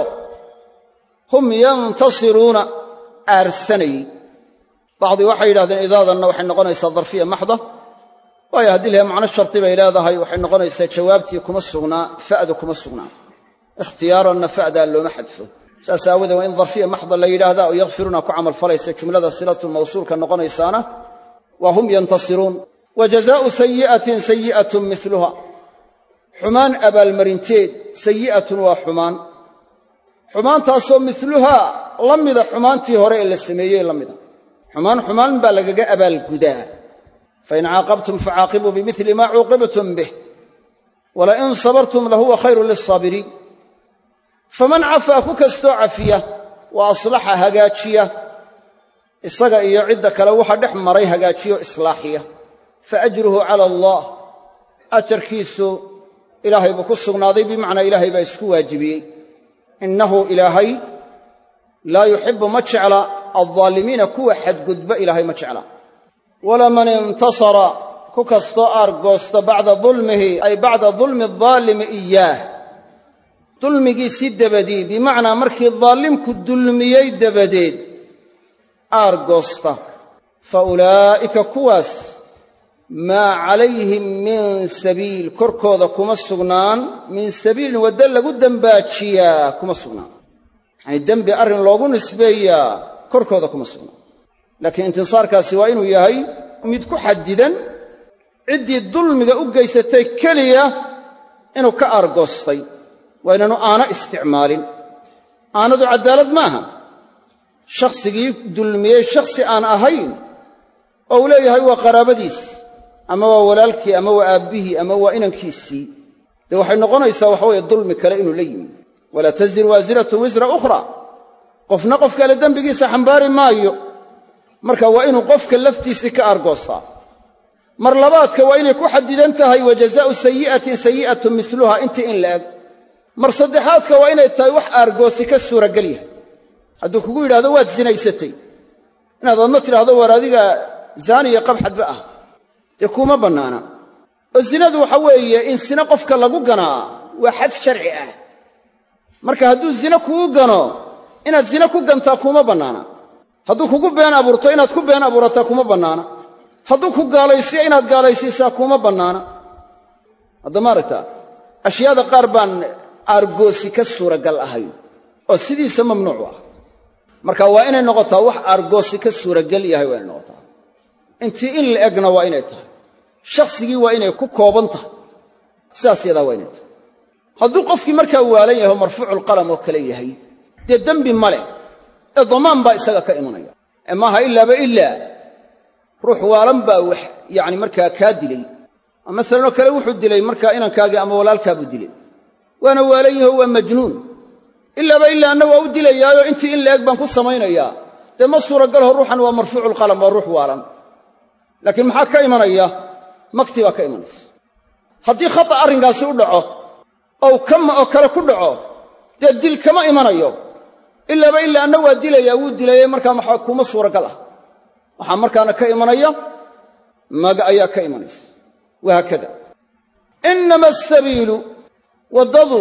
hum yantasiruuna, aarsanayey. bacdi waxay yidhahdeen idaadanna waxay noqonaysaa darfiya maxda, waayo haddii lahay macno sharti bay leedahay, waxay noqonaysaa jawaabtii kuma sugnaa, fa'du kuma sugnaa. ikhtiyaaranna fa'daa looma xadfo. saas aawadee waa in darfiya maxda la yidhaahdaa oo yakfiruuna ku camal falaysa, jumlada silatu mawsuulka noqonaysaana waa hum yantasiruun. wa jazaa'u sayi'atin sayi'atun miluha, xumaan abaalmarinteed, sayi'atun waa xumaan, xumaantaasoo miluhaa la mida xumaantii hore ee la sameeyey la mida. xumaan baa lagaga abaalgudaa. fain caaqabtum facaaqibuu bimili maa cuuqibtum bih, walain sabartum lahuwa khayrun lisaabiriin. faman cafaa, ku kastoo cafiya, wa aslaxa hagaajiya, isaga iyo cidda kale waxa dhex maray hagaajiyo islaaxiya, fa ajruhu cala allah, ajarkiisu ilaahay buu ku sugnaaday, bimacnaa ilaahay baa isku waajibiyey. innahu ilaahay laa yuxibbu ma jecla aldaalimiina, kuwa xadgudba ilaahay ma jecla. walaman intasara, ku kastoo aargoosta bacda dulmihi, ay bacda dulmi adaalimi iyaah, dulmigiisii dabadii, bimacnaa markii daalimku dulmiyey dabadeed aargoosta, fa ulaa'ika kuwaas maa calayhim min sabiil, korkooda kuma sugnaan, min sabiilin waddo lagu dembaajiyaa kuma sugnaan, yacanii dembi arrin loogu nisbeeyaa korkooda kuma sugnaan. laakiin intisaarkaasi waa inuu yahay mid ku xadidan, ciddii dulmiga u geysatay keliya inuu ka aargoostay, waa inaanu aana isticmaalin. aanadu caddaalad maaha. shakhsigii dulmiyey shakhsi aan ahayn oo uu leeyahay waa qaraabadiis, ama waa walaalkii, ama waa aabbihii, ama waa inankiisii, dee waxay noqonaysaa waxaweeye dulmi kale inuu la yimi. walaa taziru waasiratun wisra ukhra, qofna qof kale dembigiisa xambaari maayo. marka waa inuu qofka laftiisii ka aargoostaa. mar labaadka waa inay ku xadidan tahay wa jazaa'u sayi'atin sayi'atun miluha, intii in la eg. mar saddexaadka waa inay tahay wax aargoosi ka suuragal yahay. hadduu kugu yidhahdo waad sinaysatay, inaad adna tidhaahdo waar adiga zaaniya qabxadba ah, dee kuuma bannaana. oo zinadu waxa weeye in sina qofka lagu ganaa waa xad sharci ah marka hadduu zina kugu gano inaad zina ku gantaa kuma bannaana hadduu kugu been abuurto inaad ku been abuurataa kuma bannaana hadduu ku gaalaysiyo inaad gaalaysiisaa kuma bannaana hadda maaragta ashyaada qaar baan aargoosi ka suuragal ahayn oo sidiisa mamnuuc ah marka waa inay noqotaa wax aargoosi ka suuragal yahay waa inay noqotaa intii in la egna waa inay tahay shakhsigii waa inay ku kooban tahay sidaas yadaa waa inay tahay hadduu qofkii markaa waalan yahay oo marfuuculqalam oo kale yahay dee dembi ma leh ee damaan baa isaga ka imanaya ee maaha ilaaba ilaa ruux waalan baa wax yacni markaa kaa dilay masalanoo kale wuxuu dilay markaa inankaagii ama walaalkaabuu dilay waana waalan yaho waa majnuun ilaaba ilaa anna waa u dilayaayo intii in la eg baan ku samaynayaa dee ma suuragalho ruuxan waa marfuuculqalam waa ruux waalan laakiin maxaa ka imanaya makti baa ka imanaysa haddii khata arrinkaasi u dhaco oo kama oo kale ku dhaco dee dil kama imanayo ilaaba ilaa anna waa dilayaa wuu dilayay markaa maxaa kuma suuragal ah waxaa markaana ka imanaya maga ayaa ka imanaysa wahaakada innama asabiilu waddadu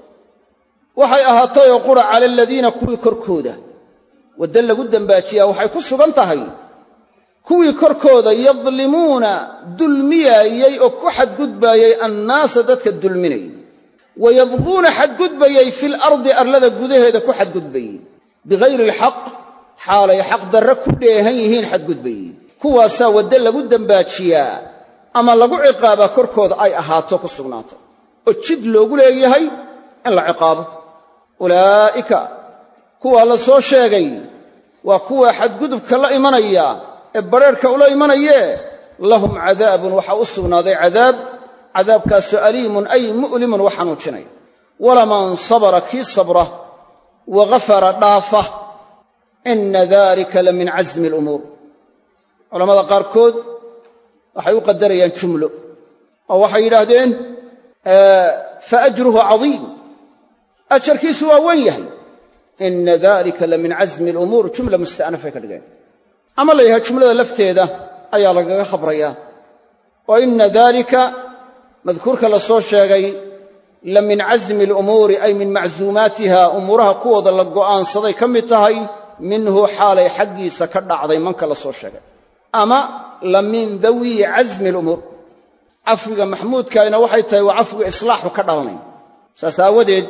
waxay ahaatayoo qura cala aladiina kuwii korkooda wadda lagu dembaajiyaa waxay ku sugan tahay kuwii korkooda yadlimuuna dulmiyaayey oo ku xadgudbaayey annaasa dadka dulminayay wayabquuna xadgudbayey fil ardi arlada gudaheeda ku xadgudbayey bigayri alxaq xaalay xaq darre ku dheehan yihiin xadgudbayey kuwaasaa wadda lagu dembaajiyaa ama lagu ciqaabaa korkooda ay ahaato ku sugnaatay oo jid loogu leeyahay in la ciqaabo ulaa'ika kuwaa la soo sheegay waa kuwa xadgudubka la imanaya ee badrheerhka ula imanayee lahum cadaabun waxaa u sugnaaday cadaabkaasoo aliimun ay mu'limun wax xanuujinaya walaman sabara kii sabra wa ghafara dhaafa inna dalika la min casmi alumuur culammada qaarkood waxay u qadarayaan jumlo oo waxay yidhaahdeen fa ajruhu cadiim ajarkiisu waa wen yahay inna dalika la min casmi alumuur jumla musta'nafay ka dhigeen ama la yidhaha jumlada lafteeda ayaa lagaga khabrayaa oo inna dalika madkuurka la soo sheegay la min casmi alumuuri ay min macsuumaatiha umuuraha kuwooda la go'aansaday ka mid tahay minhu xaalay xaggiisa ka dhacday manka la soo sheegay ama la min dawi casmi alumuur cafwiga maxmuudkaayna waxay tahay waa cafwiga islaaxu ka dhalanay saas aawadeed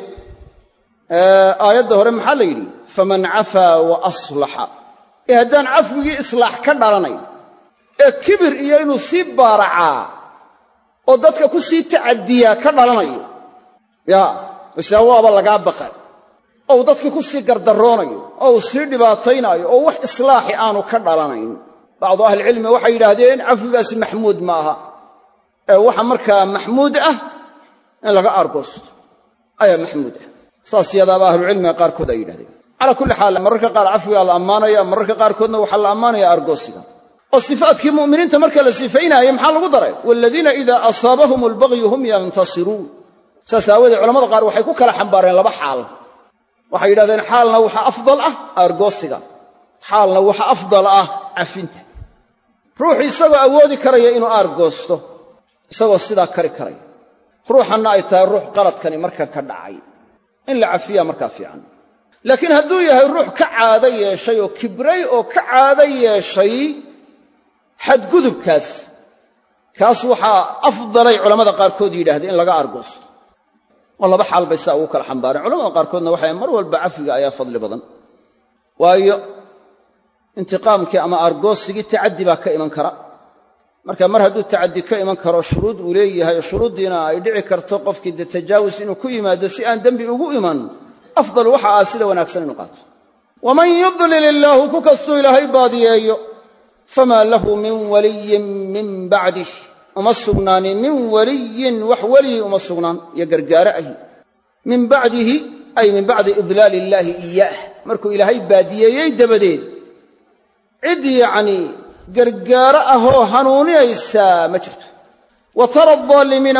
aayadda hore maxaa la yidhi faman cafaa wa aslaxa ee haddaan cafwigii islaax ka dhalanayn ee kibir iyo inuu sii baaracaa oo dadka ku sii tacadiyaa ka dhalanayo yaa isaa waaba lagaa baqa ou dadkii ku sii gardarroonayo oo uu sii dhibaataynaayo oo wax islaaxi aanu ka dhalanayn bacdu ahlicilmi waxay yidhaahdeen cafwigaasi maxmuud ma aha ee waxa markaa maxmuud ah in laga aargoosto ayaa maxmuud ah saas yadaaba ahlucilmiga qaarkood ay yidhahdeen calaa kulli xaal mararka qaar cafwigaa la ammaanaya mararka qaarkoodna waxaa la ammaanaya aargoosiga oo sifaadkii mu'miniinta marka la sifaynaayay maxaa lagu daray waaladiina idaa asaabahum albagyu hum yantasiruun saas aawadeed culamada qaar waxay ku kala xambaareen laba xaal waxay yidhahdeen xaalna waxa afdal ah aargoosiga xaalna waxa afdal ah cafinta ruuxu isagoo awoodi karaya inuu aargoosto isagoo sidaa kari karaya ruuxanna ay tahay ruux qaladkani markan ka dhacay in la cafiyaa markaa fiican laakiin hadduu yahay ruux ka caado yeeshay oo kibray oo ka caado yeeshay xadgudubkaas kaas waxaa afdalay culammada qaarkood yidhahdeen in laga aargoosto oo laba xaal bay saa ugu kala xambaareen culamada qaarkoodna waxay mar walba cafiga ayaa fadli badan waayo intiqaamkii ama aargoosigii tacaddi baa ka iman kara marka mar hadduu tacaddi ka iman karo shuruud uu leeyahay oo shuruuddiina ay dhici karto qofkii dee tajaawus inuu ku yimaado si aan dembi ugu iman afdal waxa ah sida wanaagsan inuu qaato waman yudlil illaahu ku kastuu ilaahay baadiyeeyo famaa lahu min waliyin min bacdih uma sugnaanin min waliyin wax weligii uma sugnaan iyo gargaare ahi min bacdihi ay min bacdi idlaali illaahi iyaah markuu ilaahay baadiyeeyey dabadeed cid yacnii gargaaro ahoo hanuuninaysaa ma jirto wa tara aldaalimiina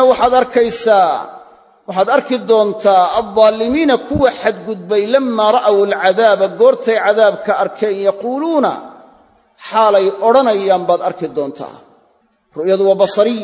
waxaad arki doontaa addaalimiina kuwa xadgudbay lammaa ra'aw alcadaaba goortay cadaabka arkeen yaquuluuna xaalay odhanayaan baad arki doontaa ru'yadu waa basariya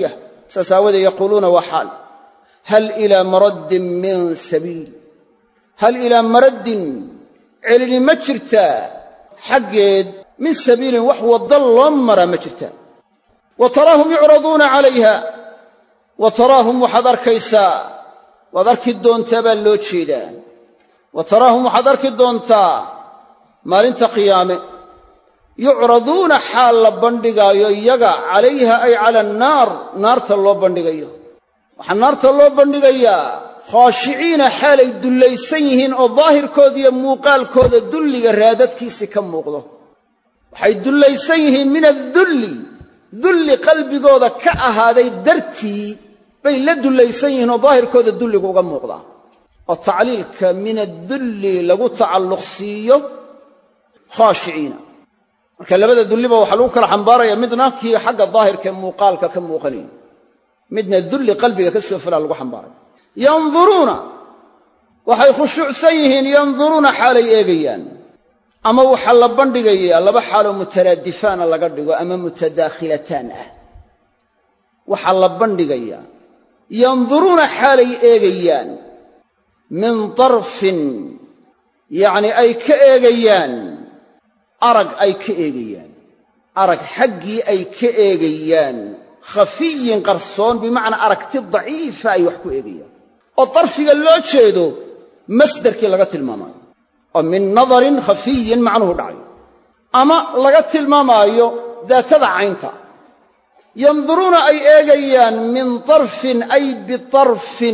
saas aawadee yaquuluuna waa xaal hal ilaa maraddin min sabiil hal ilaa maraddin celini ma jirtaa xaggeed min sabiilin wax wadda loo maraa ma jirtaa wa taraahum yucraduuna calayha wa taraahum waxaad arkaysaa waad arki doontaa baa loo jeedaa wa taraahum waxaad arki doontaa maalinta qiyaame yucraduuna xaal la bandhigaayo iyaga calayha ay cala annaar naarta loo bandhigayo waxaa naarta loo bandhigayaa khaashiciina xaalay dullaysan yihiin oo daahirkooda iyo muuqaalkooda dulliga raadadkiisii ka muuqdo waxay dullaysan yihiin min adulli dulli qalbigooda ka ahaaday dartii bay la dullaysan yihiin oo daahirkooda dulligu uga muuqdaa oo tacliilka min adulli lagu tacalluq siiyo khaashiciina marka labada dulliba waxaa lagu kala xambaaraya midna kii xagga daahirkae muuqaalka ka muuqanaya midna dulli qalbiga ka soo fulaa lagu xambaaraya yanduruuna waxay khushuucsan yihiin yanduruuna xaalay eegayaan ama waxaa la bandhigayaa laba xaaloo mutaraadifaana laga dhigo ama mutadaakhilataan ah waxaa la bandhigayaa yanduruuna xaalay eegayaan min darfin yacnii ay ka eegayaan arag ay ka eegayaan arag xaggii ay ka eegayaan khafiyin qarsoon bimacnaa aragti daciifa ay wax ku eegayaan oo darfiga loo jeedo masdarkii laga tilmaamaayo oo min nadarin khafiyin macnuhu dhacayo ama laga tilmaamaayo daatada caynta yanduruuna ay eegayaan min darfin ay bitarfin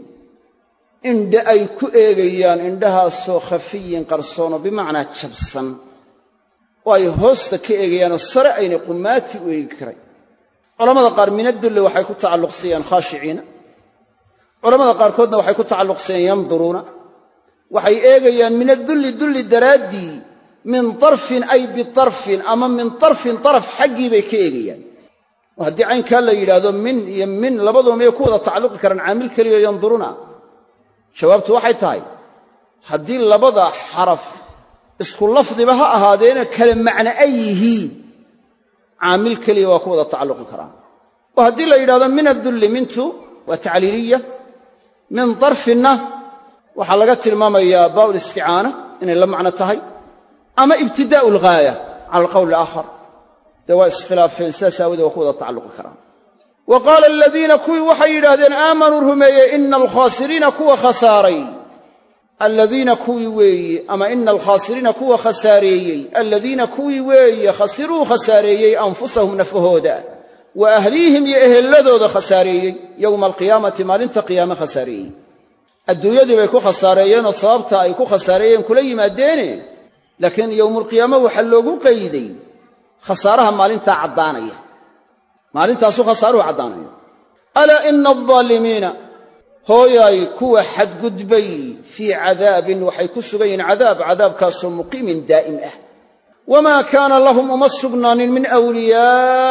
indhe ay ku eegayaan indhahaasoo khafiyin qarsoonoo bimacnaa jabsan oo ay hoosta ka eegayaanoo sare aynay qumaati u eegi karay culamada qaar min adulli waxay ku tacalluqsiiyaan khaashiciina culamada qaarkoodna waxay ku tacalluqsiiyaan yanduruuna waxay eegayaan min adulli dulli daraaddii min tarfin ay bitarfin ama min tarfin taraf xaggii bay ka eegayaan oo haddii caynkaa la yidhaahdo min iyo min labaduba miyay ku wada tacalluqi karaan caamil keliya yanduruuna jawaabtu waxay tahay haddii labada xaraf isku lafdiba ha ahaadeena kale macno ay yihiin caamil keliya waa ku wada tacalluqi karaan oo haddii la yidhahdo min adulli mintu waa tacliiliya min darfinna waxaa laga tilmaamayaa baa'ul isticaana inay la macno tahay ama ibtidaa'u alghaaya cala alqowl alaakhar dee waa iskhilaafeen sidaas aawadee waa ku wada tacalluqi karaan wa qaala aladiina kuwii waxay yidhaahdeen aamanuu rumeeyey ina alkhaasiriina kuwa khasaaray aladiina kuwii weeye ama ina alkhaasiriina kuwa khasaareeyey aladiina kuwii weeye khasiruu khasaareeyey anfusahum nafahooda wa ahliihim iyo ehelladooda khasaareeyey yowma alqiyaamati maalinta qiyaame khasaareeyey adduunyadii bay ku khasaareeyeenoo sababta ay ku khasaareeyeen kula yimaadeene laakiin yowmulqiyaame waxaa loogu qayday khasaaraha maalintaa caddaanaya maalintaasuu khasaaruhu caddaanaya alaa ina aldaalimiina hooyaay kuwa xadgudbay fii cadaabin waxay ku sugan yihiin cadaabkaasoo muqiimin daa'im ah wamaa kaana lahum uma sugnaanin min awliyaa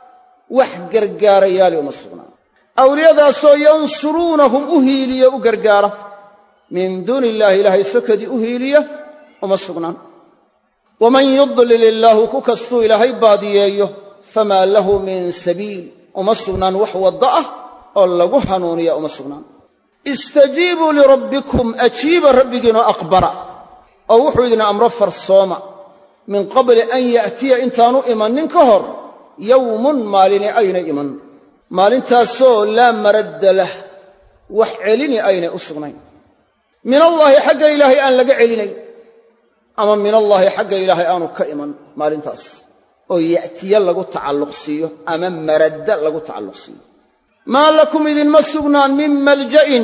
wax gargaarayaali uma sugnaan awliyadaasoo yansuruunahum u hiiliya u gargaara min duuni illaahi ilaahay sokadii u hiiliya uma sugnaan waman yudlil illaahu ku kastuu ilaahay baadiyeeyo famaa lahu min sabiil uma sugnaan wax wadda ah oo lagu hanuuniya uma sugnaan istajiibuu lirabbikum ajiiba rabbigiinoo aqbara oo wuxuu idin amro farsooma min qabli an ya'tiya intaanu imannin ka hor yowmun maalini ayna iman maalintaasoo laa maradda lah wax celini aynay u sugnayn min allaahi xagga ilaahay aan laga celinayn ama min allaahi xagga ilaahay aanu ka iman maalintaas oo ya'tiya lagu tacalluq siiyo ama maradda lagu tacalluq siiyo maa lakum idinma sugnaan min malja'in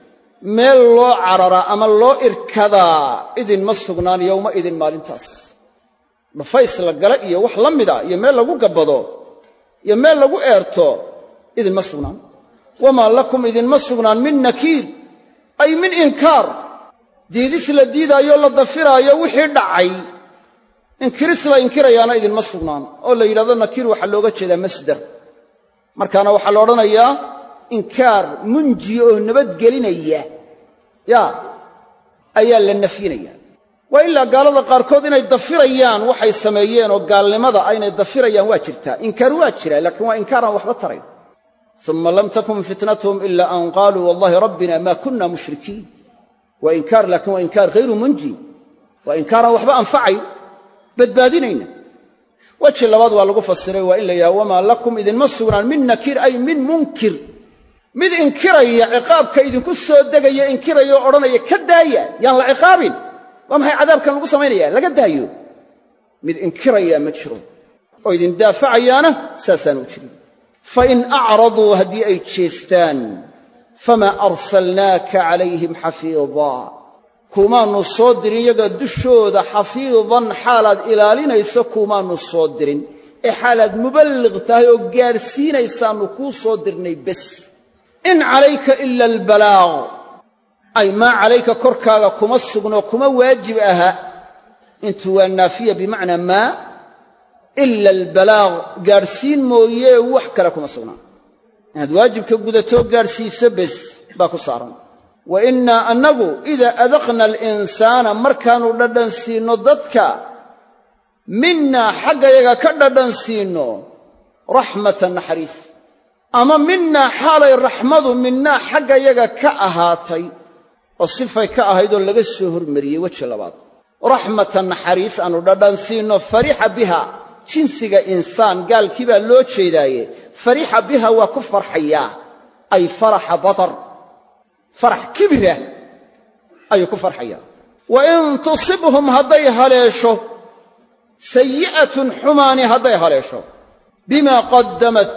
meel loo cararaa ama loo irkadaa idinma sugnaan yowma idin maalintaas dhafays la gala iyo wax la mida iyo meel lagu gabbado iyo meel lagu eerto idinma sugnaan wamaa lakum idinma sugnaan min nakiir ay min inkaar diidis la diidaayo la dafiraayo wixii dhacay inkiris la inkirayaana idinma sugnaan oo la yidhahdo nakiir waxaa looga jeedaa masdar markaana waxaa la odhanayaa inkaar munjiya oo nabadgelinaya ayaa la nafyinaya waa ilaa gaalada qaarkood inay dafirayaan waxay sameeyeen oo gaalnimada aynay dafirayaan waa jirtaa inkaar waa jira laakiin waa inkaaraan waxba tarayn uma lam takun fitnatuhum ila an qaaluu wallahi rabbina ma kuna mushrikiin waa inkaar laakiin waa inkaar hayru munji waa inkaaraan waxba anfacayn badbaadinayna weji labaad waa lagu fasiray waa in la yidhaha wamaa lakum idinma sugnaan min nakiir ay min munkir mid inkiraya ciqaabka idinku soo degaya inkiraya oo odhanaya ka daaya yaan la ciqaabin waa maxay cadaabkan lagu samaynaya laga daayo mid inkiraya ma jiro oo idin daafacayaana saasaanu jirin fain acraduu haddii ay jeestaan famaa arsalnaaka calayhim xafiidaa kumaannu soo dirin iyaga dushooda xafiidan xaalaad ilaalinayso kumaannu soo dirin ee xaalaad muballiq tahay oo gaadhsiinaysaannu kuu soo dirnay bes in calayka ila albalaaq ay maa calayka korkaaga kuma sugno kuma waajib aha intu waa naafiya bimacnaa maa ila albalaaq gaadhsiin mooye wax kale kuma sugnaa inaad waajibka gudatoo gaadhsiiso bes baa ku saaran wa innaa annagu idaa adaqna alinsaana markaannu dhadhan siinno dadka minnaa xaggayaga ka dhadhan siinno raxmatan naxariis ama minnaa xaalay raxmadu minnaa xaggayaga ka ahaatay oo sifay ka ahaydoo laga soo hormariyey weji labaad raxmatan naxariis aannu dhadhan siinno farixa biha jinsiga insaan gaalkii baa loo jeedaaye farixa biha waa ku farxayaa ay faraxa batar farax kibira ayuu ku farxayaa wa in tusibhum hadday haleesho sayi'atun xumaani hadday haleesho bimaa qaddamat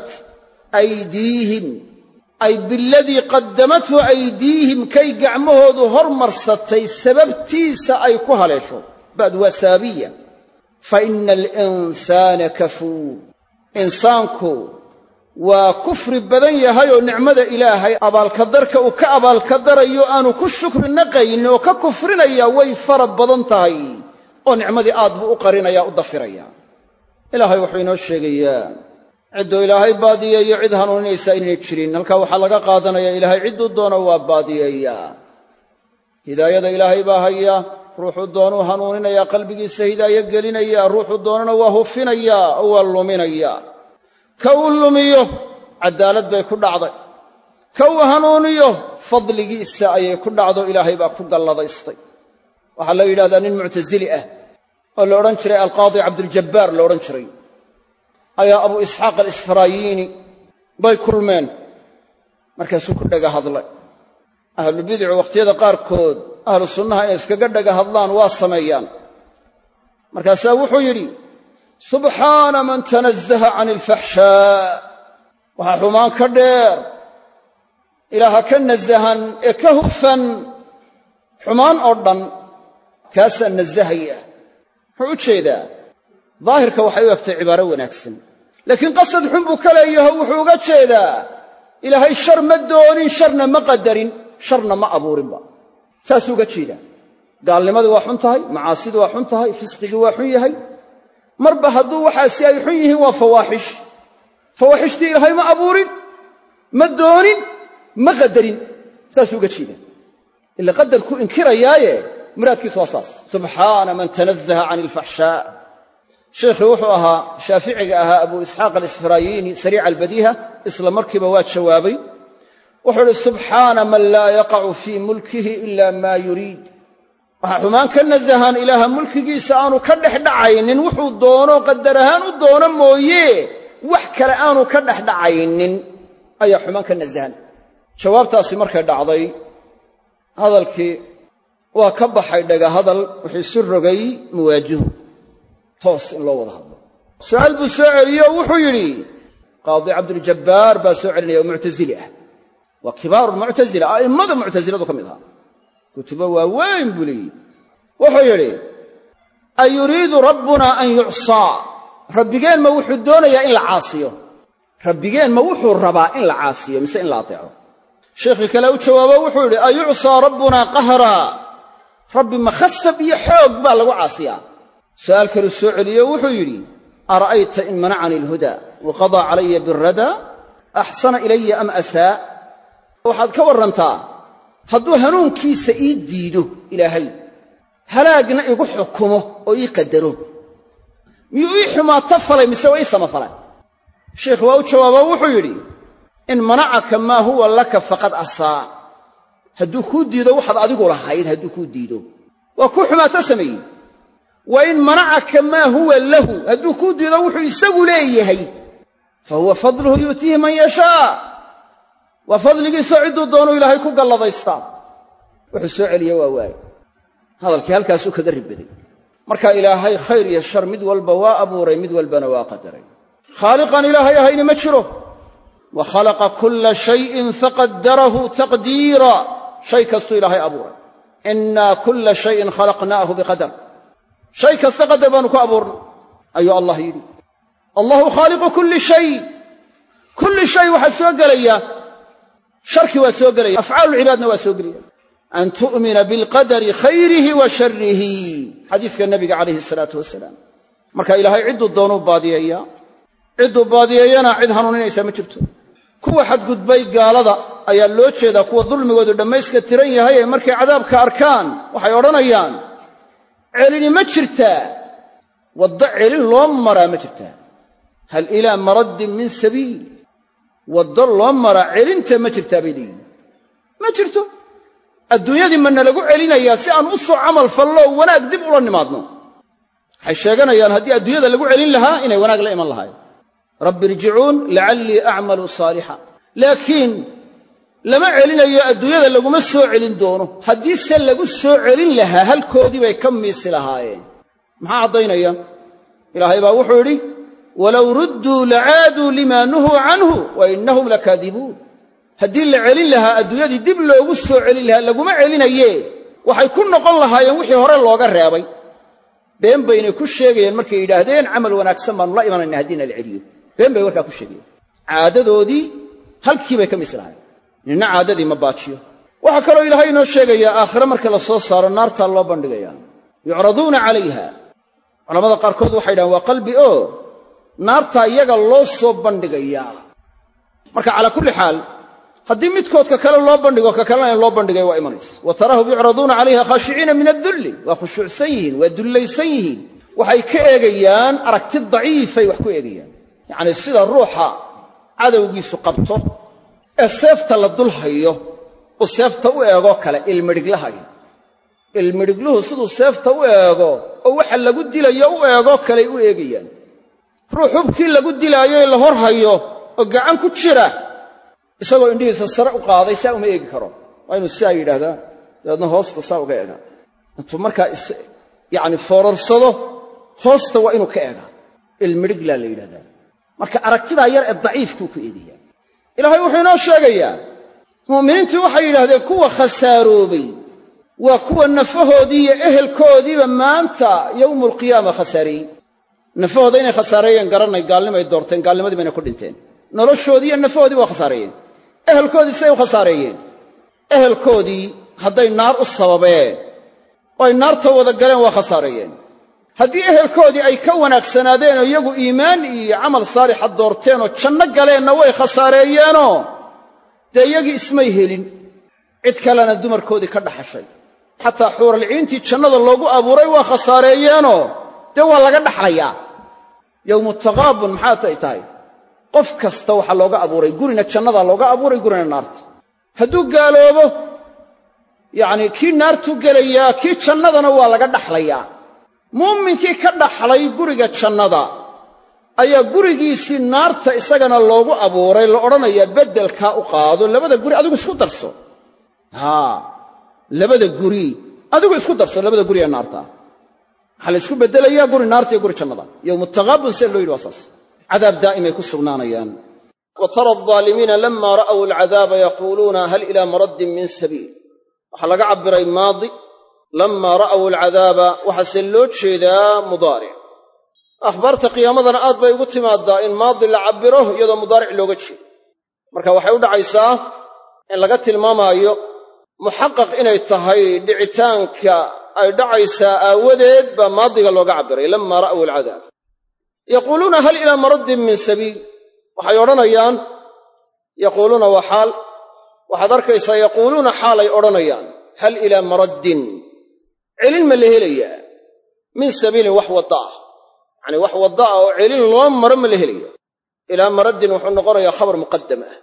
aydiihim ay biladii qaddamathu aydiihim kay gacmahoodu hormarsatay sababtiisa ay ku haleesho ba'd waa saabiya fa ina alinsaana kafuur insaanku waa kufri badan yahay oo nicmada ilaahay abaalkadarka uu ka abaalkadarayo aanu ku shukri naqaynin oo ka kufrinaya way fara badan tahay oo nicmadii aad buu u qarinaya u dafiraya ilaahay wuxuu inoo sheegayaa cidduu ilaahay baadiyeeyo cid hanuuninaysaa inayna jirin halkaa waxaa laga qaadanaya ilaahay cidduu doono waa baadiyeeyaa hidaayada ilaahay baa haya ruuxuu doonuu hanuuninayaa qalbigiisa hidaayo gelinaya ruuxuu doonana waa hufinayaa oo waa luminayaa ka uu lumiyo caddaalad bay ku dhacday ka uu hanuuniyo fadligiisa ayay ku dhacdo ilaahay baa ku galladaystay waxaa la yidhahdaa nin muctasili ah oo la odhan jiray alqaadi cabduljabbaar la odhan jiray ayaa abu isxaaq alisfaraayiini bay kulmeen markaasuu ku dhaga hadlay ahlubidicu wakhtiyada qaarkood ahlu sunnaha inay iskaga dhaga hadlaan waa sameeyaan markaasaa wuxuu yidhi subxaana man tanazzaha can alfaxshaa waxaa xumaan ka dheer ilaaha ka nasahan ee ka hufan xumaan oo dhan kaasaa nasahaya wuxuu u jeedaa daahirka waxay u egtay cibaaro wanaagsan laakiin qasad xun buu ka leeyaho wuxuu uga jeedaa ilaahay shar ma doonin sharna ma qadarin sharna ma abuurinba saasuu uga jeedaa gaalnimadii waa xun tahay macaasidu waa xun tahay fisqigii waa xun yahay marba hadduu waxaasi ay xun yihiin waa fawaaxish fawaaxishtii ilaahay ma abuurin ma doonin ma qadarin saasuu uga jeedaa ila qadarku inkirayaaye muraadkiisu waa saas subxaana man tanazzaha can alfaxshaa sheekhii wuxuu ahaa shaaficiga ahaa abu isxaaq alisfaraayiini sariica albadiiha isla markiiba waa jawaabay wuxuu idhi subxaana man laa yaqacu fii mulkihi ila maa yuriid waxaa xumaan ka nasahan ilaaha mulkigiisa aanu ka dhex dhacaynin wuxuu doono qadar ahaan u doono mooye wax kale aanu ka dhex dhacaynin ayaa xumaan ka nasahan jawaabtaasi markay dhacday hadalkii waa ka baxay dhaga hadal wuxuu isu rogay muwaajihu toos in loo wada hadlo su'aal buu soo celiyey oo wuxuu yidhi qaadi cabduljabbaar baa soo celinaya oo muctasili ah waa kibaaru muctasila a'immada muctasiladu ka mid ahaa kutubo waaweyn buu leeyihi wuxuu yidhi ayuriidu rabbunaa an yucsaa rabbigeen ma wuxuu doonayaa in la caasiyo rabbigeen ma wuxuu rabaa in la caasiyo mise in la ateeco sheekhii kale u jawaabo wuxuu yidhi ayucsaa rabbunaa qahraa rabbi ma khasab iyo xoog baa lagu caasiyaa su'aal kaluu soo celiyo wuxuu yidhi ara'ayta in manacanii alhudaa wa qadaa calaya biradaa axsana ilaya am asaa waxaad ka warrantaa hadduu hanuunkiisa ii diido ilaahay halaagna igu xukumo oo ii qadaro miyuu ii xumaato falay mise waa ii sama falay sheikhu waa u jawaabo wuxuu yidhi in manacaka maa huwa laka faqad asaa hadduu kuu diido waxaad adigu lahayd hadduu kuu diido waa ku xumaato sameeyey wa in manacaka maa huwa lahu hadduu kuu diido wuxuu isagu leeyahay fa huwa fadluhu yu'tiihi man yashaa waa fadligiisoo cidduu doonuu ilaahay ku galladaystaa wuxuu soo celiya waa waaye hadalkii halkaasuu kaga ribaday marka ilaahay khayr iyo shar mid walba waa abuuray mid walbana waa qadaray khaaliqan ilaahay ahayni ma jiro wa khalaqa kulla shayin faqaddarahu taqdiira shay kastuu ilaahay abuuray innaa kulla shayin khalaqnaahu biqadar shay kasta qadar baanu ku abuurnay ayuu allah yidhi allahu khaaliqu kulli shay waxaa soo gelaya sharki waa soo gelaya afcaalulcibaadna waa soo gelaya an tu'mina bilqadari khayrihi wa sharrihi xadiiska nabiga calayhi salaatu wasalaam marka ilaahay cidduu doonuu baadiyeeyaa cidduu baadiyeeyana cid hanuuninaysaa ma jirto kuwa xadgudbay gaalada ayaa loo jeedaa kuwa dulmigoodu dhammayska tiran yahay ee markay cadaabka arkaan waxay odhanayaan celini ma jirtaa waddo celin loo maraa ma jirtaa hal ilaa maraddin min sabiil waddo loo maraa celinta ma jirtaa bay leeyihin ma jirto adduunyadii mana lagu celinayaa si aan u soo camal fallo wanaag dib ula nimaadno waxay sheeganayaan haddii adduunyada lagu celin lahaa inay wanaag la iman lahaayeen rabbi irjicuun lacallii acmalu saalixa laakiin lama celinayo adduunyada laguma soo celin doono haddii se lagu soo celin lahaa halkoodii bay ka miisi lahaayeen maxaa caddaynaya ilaahay baa wuxuu yidhi walow rudduu lacaaduu limaa nuhuu canhu wa innahum lakaadibuun haddii la celin lahaa adduunyadii dib loogu soo celin lahaa laguma celinaye waxay ku noqon lahaayeen wixii hore looga reebay been baynay ku sheegayeen markay yidhaahdeen camal wanaagsan baannu la imanayna haddiina la celiyo been bay warkaa ku sheegayeen caadadoodii halkii bay ka misi lahayen ninna caadadii ma baajiyo waxaa kaloo ilaahay inoo sheegayaa aakhire marka la soo saaro naartaa loo bandhigayaa yucraduuna calayha culammada qaarkood waxay dhahaan waa qalbi oo naartaa iyaga loo soo bandhigayaa marka calaa kulli xaal haddii midkood ka kale loo bandhigo ka kalena in loo bandhigay waa imanaysa wa taraahum yucraduuna calayha khaashiciina min addulli waa khushuucsan yihiin waa dullaysan yihiin waxay ka eegayaan aragti daciifay wax ku eegayaan yacnii sida ruuxa cadowgiisu qabto ee seefta la dul hayo uu seefta u eegoo kale ilmidhiglahayo ilmidhigluhu siduu seefta u eego oo waxa lagu dilayo u eegoo kaley u eegayaan ruux hubkii lagu dilaayo la hor hayo oo gacan ku jira isagoo indhihiisa sare u qaaday saa uma eegi karo waa inuu siaa yidhaahdaa dabeedna hoosta saa uga eegaa intuu markaa yacni foorarsado hoosta waa inuu ka eegaa ilmidhiglaa la yidhahdaa marka aragtidaa yar ee daciifkuu ku eegayaa ilaahay wuxuu inoo sheegayaa mu'miniintii waxay yidhahdeen kuwa khasaaroobay waa kuwa nafahoodii iyo ehelkoodiiba maanta yowmulqiyaama khasaareeyey nafahooda inay khasaareeyeen garanay gaalnimay doorteen gaalnimadii bayna ku dhinteen noloshoodii iyo nafahoodii waa khasaareeyeen ehelkoodii say u khasaareeyeen ehelkoodii hadday naar u sababeen oo ay naarta wada galeen waa khasaareeyeen haddii ehelkoodii ay ka wanaagsanaadeenoo iyagu iimaan iyo camal saalixa doorteenoo janno galeenna way khasaareeyeenoo dee iyagii ismay helin cid kalena dumarkoodii ka dhaxashay xataa xuuralciintii jannada loogu abuuray waa khasaareeyeenoo dee waa laga dhaxlayaa yowmu taqaabun maxaatay tahay qof kasta waxaa looga abuuray gurina jannadaa looga abuuray gurina naarta hadduu gaaloobo yacnii kii naartu gelayaa kii jannadana waa laga dhaxlayaa mu'minkii ka dhaxlay guriga jannada ayaa gurigiisii naarta isagana loogu abuuray la odhanayaa beddelkaa u qaado labada guri adigu isku darso labada guri adigu isku darso labada guri ee naarta waxaa la isku beddelayaa guri naarta iyo guri jannada yowmu taqaabun see loo yidhi waa saas cadaab daa'imay ku sugnaanayaan wa tara aldaalimiina lammaa ra'aw alcadaaba yaquuluuna hal ilaa maraddin min sabiil waxaa laga cabbiray maadi lammaa ra'aw alcadaaba waxaase loo jeedaa mudaaric akhbaarta qiyaamadana aad bay ugu timaaddaa in maadi la cabbiro iyadoo mudaaric looga jeedo marka waxay u dhacaysaa in laga tilmaamaayo muxaqaq inay tahay dhicitaanka ay dhacaysaa aawadeed baa maadiga looga cabbiray lammaa ra'aw alcadaab yaquuluuna hal ilaa maraddin min sabiil waxay odhanayaan yaquuluuna waa xaal waxaad arkaysaa yaquuluuna xaalay odhanayaan hal ilaa maraddin celin ma la helayaa min sabiilin wax wadda ah yacanii wax wadda ah oo celin loo maro ma la helaya ilaa maraddin wuxuu noqonayaa khabar muqaddam ah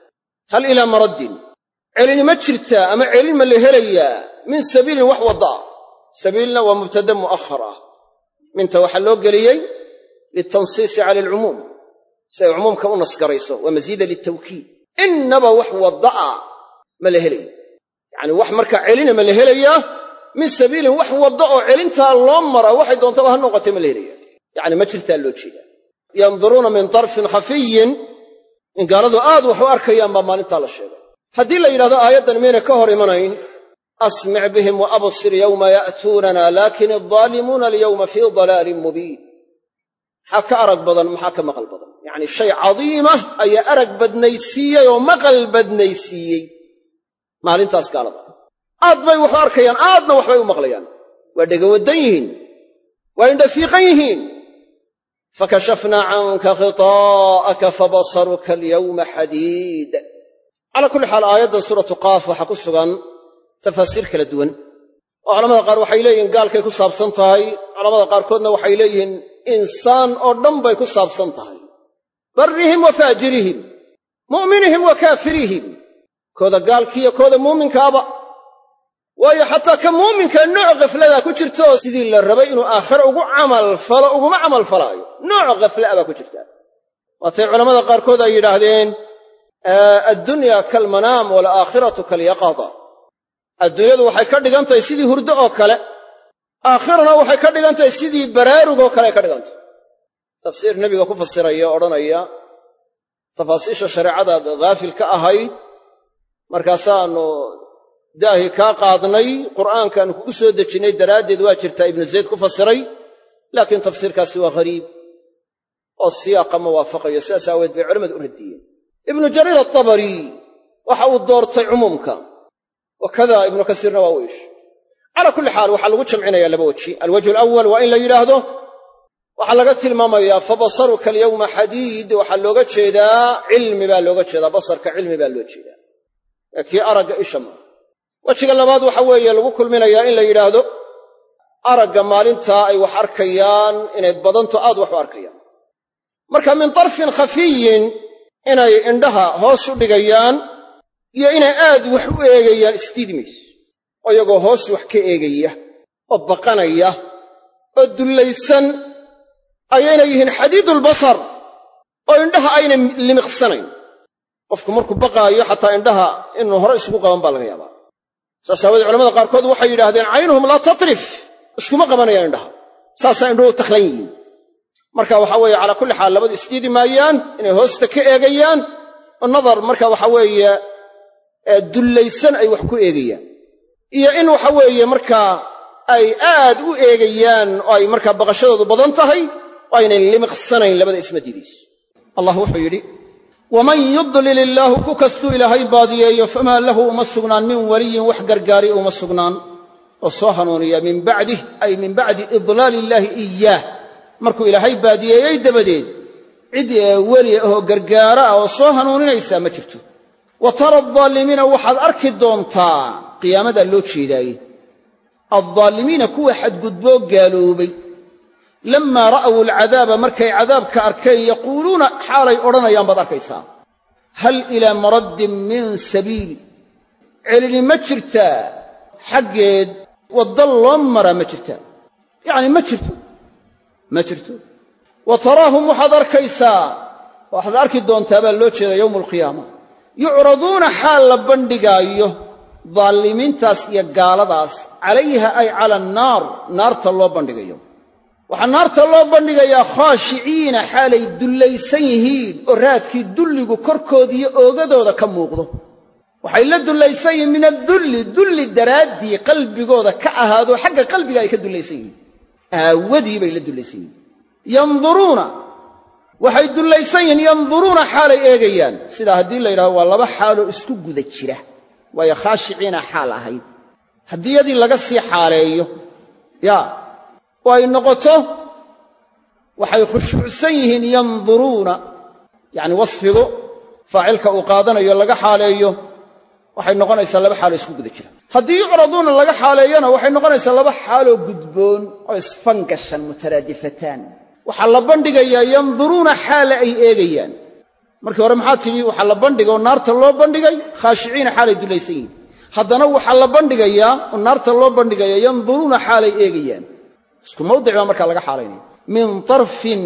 hal ilaa maraddin celini ma jirtaa ama celin ma la helayaa min sabiilin wax wadda sabiilna waa mubtada mu'akhar ah minta waxaa loo geliyey litansiisi cala alcumuum si ay cumuumka u nasgarayso waa masiida litawkiid innaba wax wadda'a ma la helaya yacni wax markaa celina ma la helayaa min sabiilin wax wadda oo celintaa loo mara waxay doontaba ha noqotay ma la helaya yacni ma jirtaa loo jeedaa yanduruuna min tarfin khafiyin in gaaladu aad wax u arkayaan baa maalintaa la sheegay haddii la yidhahdo aayaddan miyayna ka hor imanayn asmic bihim wa absir yowma ya'tuunana laakin addaalimuuna alyowma fii dalaalin mubiin maxaa ka arag badan maxaa ka maqal badan yacni shay cadiimah ayaa arag badnaysiiyey oo maqal badnaysiiyey maalintaas gaalada aad bay wax u arkayaan aadna waxbay u maqlayaan waa dhegawaddan yihiin waa indhafiiqan yihiin fakashafnaa canka khitaa'aka fabasaruka alyawma xadiid calaa kulli xaal aayaddan suuratu qaaf waxaa ku sugan tafaasiir kala duwan oo culamada qaar waxay leeyihiin gaalkay ku saabsan tahay culamada qaarkoodna waxay leeyihiin insaan oo dhan bay ku saabsan tahay barrihim wa faajirihim mu'minihim wa kaafirihim kooda gaalkiiyo kooda muuminkaaba waayo xataa ka muuminka nooc khafladaa ku jirta oo sidii la rabay inuu aakhira ugu camalfalo uguma camalfalaayo nooc khaflaa baa ku jirta waatay culammada qaarkood ay yidhaahdeen addunya kalmanaam waalaakhiratu kalyaqada adduunyadu waxay ka dhigan tahay sidii hurdo oo kale aakhirana waxay ka dhigan tahay sidii baraarugoo kale ay ka dhigan tahay tafsiir nebiga ku fasiraya o odhanaya tafaasiisha shareecadaad haafil ka ahayd markaasaannu daahi kaa qaadnay qur'aankaannu kugu soo dejinnay daraaddeed waa jirtaa ibnu zayd ku fasiray laakiin tafsiirkaasi waa ghariib oo siyaaqa ma waafaqayo sidaas aaweed bay culammadu u radiyeen ibnu jariir atabari waxa uu doortay cumuumka wakada ibnu kasiirna waa u iishay calaa kulli xaal waxaa lagu jamcinayaa laba weji alwajhu alawal waa in la yidhaahdo waxaa laga tilmaamayaa fabasaruka alyawma xadiid waxaa looga jeedaa cilmi baa looga jeedaa basarka cilmi baa loo jeedaa ee kii aragga isha maaha wejiga labaad waxa weeye lagu kulminayaa in la yidhaahdo aragga maalintaa ay wax arkayaan inay badanto aad wax u arkayaan marka min tarfin khafiyin inay indhaha hoos u dhigayaan iyo inay aad wax u eegayaan isdiidi mayso oo iyagoo hoos wax ka eegaya oo baqanaya oo dullaysan ayayna yihiin xadiidulbasar oo indhaha ayna limiqsanayn qofku markuu baqaayo xataa indhaha inuu hore isugu qaban baa laga yaabaa saas aawadee culamada qaarkood waxay yidhaahdeen caynuhum laa tatrif iskuma qabanayaan indhaha saasaa indhuhu takhlan yihiin marka waxaa weeye calaa kulli xaal labadu isdiidi maayaan inay hoosta ka eegayaan oo nadar marka waxaa weeye dullaysan ay wax ku eegayaan iyo in waxa weeye markaa ay aad u eegayaan oo ay markaa baqashadoodu badan tahay oo aynay limiqsanayn labada isma diidayso allah wuxuu yidhi waman yudlil illaahu ku kastuu ilaahay baadiyeeyo famaa lahu uma sugnaan min waliyin wax gargaari uma sugnaan oo soo hanuuniya min bacdih ay min bacdi idlaali illaahi iyaah markuu ilaahay baadiyeeyey dabadeed cid weli ahoo gargaara ah oo soo hanuuninaysaa ma jirto wa tara addaalimiina waxaad arki doontaa qiyaamadaa loo jeedaaye addaalimiina kuwa xadgudboo gaaloobay lammaa ra'aw alcadaaba markay cadaabka arkeen yaquuluuna xaalay odhanayaan baad arkaysaa hal ilaa maraddin min sabiil celini ma jirtaa xaggeed wadda loo maraa ma jirtaa yacni ma jirto wa taraahum waxaad arkaysaa waxaad arki doontaa baa loo jeedaa yowma alqiyaama yucraduuna xaal la bandhigaayo daalimiintaas iyo gaaladaas calayha ay cala annaar naarta loo bandhigayo waxaa naarta loo bandhigayaa khaashiciina xaalay dullaysan yihiin oo raadkii dulligu korkoodiiyo oogadooda ka muuqdo waxay la dullaysan yihiin min adulli dulli daraaddii qalbigooda ka ahaadoo xagga qalbiga ay ka dullaysan yihiin aawadii bay la dullaysan yihiin yanduruuna waxay dullaysan yihiin yanduruuna xaalay eegayaan sidaa haddii la yidhahdo waa laba xaaloo isku guda jira waayo khaashiciina xaal ahayd haddii yadii laga sii xaaleeyo oo ay noqoto waxay khushuucsan yihiin yanduruuna yacni wasfigu faacilka uu qaadanayo laga xaaleeyo waxay noqonaysaa laba xaaloo isku guda jira haddii yucraduuna laga xaaleeyona waxay noqonaysaa laba xaaloo gudboon oo isfangashan mutaraadifataan waxaa la bandhigayaa yanduruuna xaala ay eegayaan markii hore maxaa tidhi waxaa la bandhigay oo naarta loo bandhigay khaashiciina xaalay dulaysan yihiin haddana waxaa la bandhigayaa oo naarta loo bandhigaya yanduruuna xaalay eegayaan isku mawdic baa markaa laga xaalaynaya min tarfin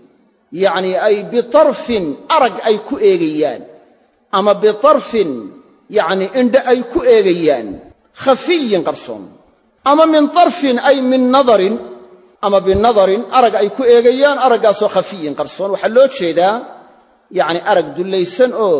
yacni ay bitarfin arag ay ku eegayaan ama bitarfin yacni indhe ay ku eegayaan khafiyin qarsoon ama min tarfin ay min nadarin ama binadarin arag ay ku eegayaan araggaasoo khafiyin qarsoon waxaa loo jeedaa yacni arag dullaysan oo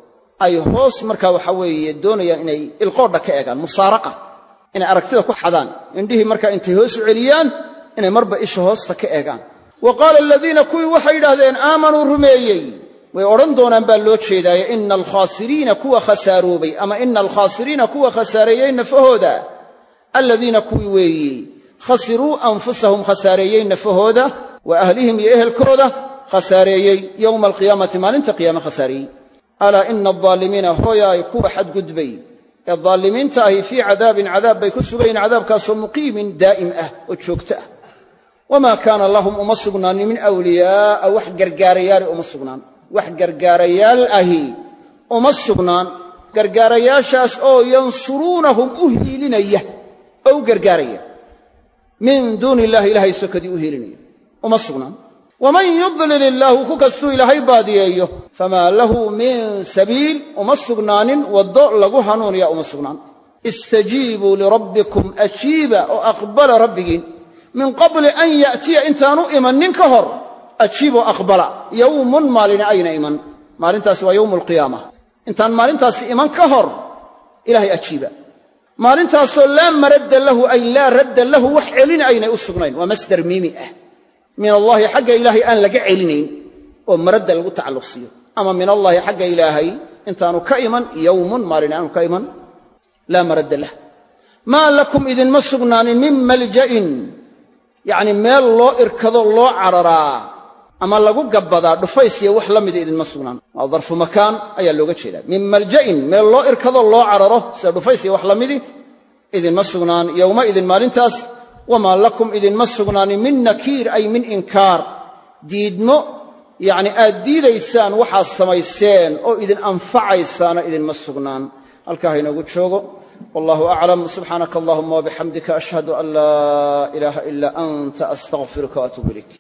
ay hoos markaa waxa weeye doonayaan inay ilqoodha ka eegaan musaaraqa inay aragtida ku xadaan indhihii markaa intay hoos u celiyaan inay marba isha hoosta ka eegaan wa qaala aladiina kuwii waxay yidhaahdeen aamanuu rumeeyey way odhan doonaan baa loo jeedaaye ina alkhaasiriina kuwa khasaaroobay ama ina alkhaasiriina kuwa khasaareeyey nafahooda aladiina kuwii weeyi khasiruu anfusahum khasaareeyey nafahooda wa ahlihim iyo ehelkooda khasaareeyey yowma alqiyaamati maalinta qiyaame khasaareeyey alaa ina aldaalimiina hooyaay kuwa xadgudbay ee daalimiinta ahi fii cadaabin cadaab bay ku sugayiin cadaabkaasoo muqiimin daa'im ah oo joogto ah wamaa kaana lahum uma sugnaanin min awliyaa'a wax gargaarayaali uma sugnaan wax gargaarayaal ahi uma sugnaan gargaarayaashaas oo yansuruunahum u hiilinaya oo u gargaaraya min duuni illahi ilaahay sokadii u hiilinaya uma sugnaan waman yudlil illaahu ku kastuu ilaahay baadiyeeyo famaa lahu min sabiil uma sugnaanin waddo lagu hanuuniya uma sugnaan istajiibuu lirabbikum ajiiba oo aqbala rabbigiin min qabli an ya'tiya intaanu imannin ka hor ajiiboo aqbala yowmun maalina ayna iman maalintaasi waa yowmu alqiyaama intaan maalintaasi iman ka hor ilaahay ajiiba maalintaasoo laa maradda lahu ay laa radda lahu wax celin aynay u sugnayn waa masdar miimi ah min allaahi xagga ilaahay aan laga celinayn oo maradda lagu tacalluq siiyo ama min allaahi xagga ilaahay intaanu ka iman yowmun maalin aanu ka iman laa maradda lah maa lakum idinma sugnaanin min malja'in yacni meel loo irkado loo cararaa ama lagu gabbadaa dhufaysiya wax la mida idinma sugnaan waa darfu makaan ayaa looga jeedaa min malja'in meel loo irkado loo cararo sida dhufaysiya wax la midi idinma sugnaan yowma idin maalintaas wamaa lakum idinma sugnaanin min nakiir ay min inkaar diidmo yacni aad diidaysaan waxaad samayseen oo idin anfacaysaana idinma sugnaan halkaa ha inoogu joogo wallahu aclam subxaanaka allahuma wabixamdika ashhadu an laa ilaaha ilaa anta astaqfiruka waatuubu ilayk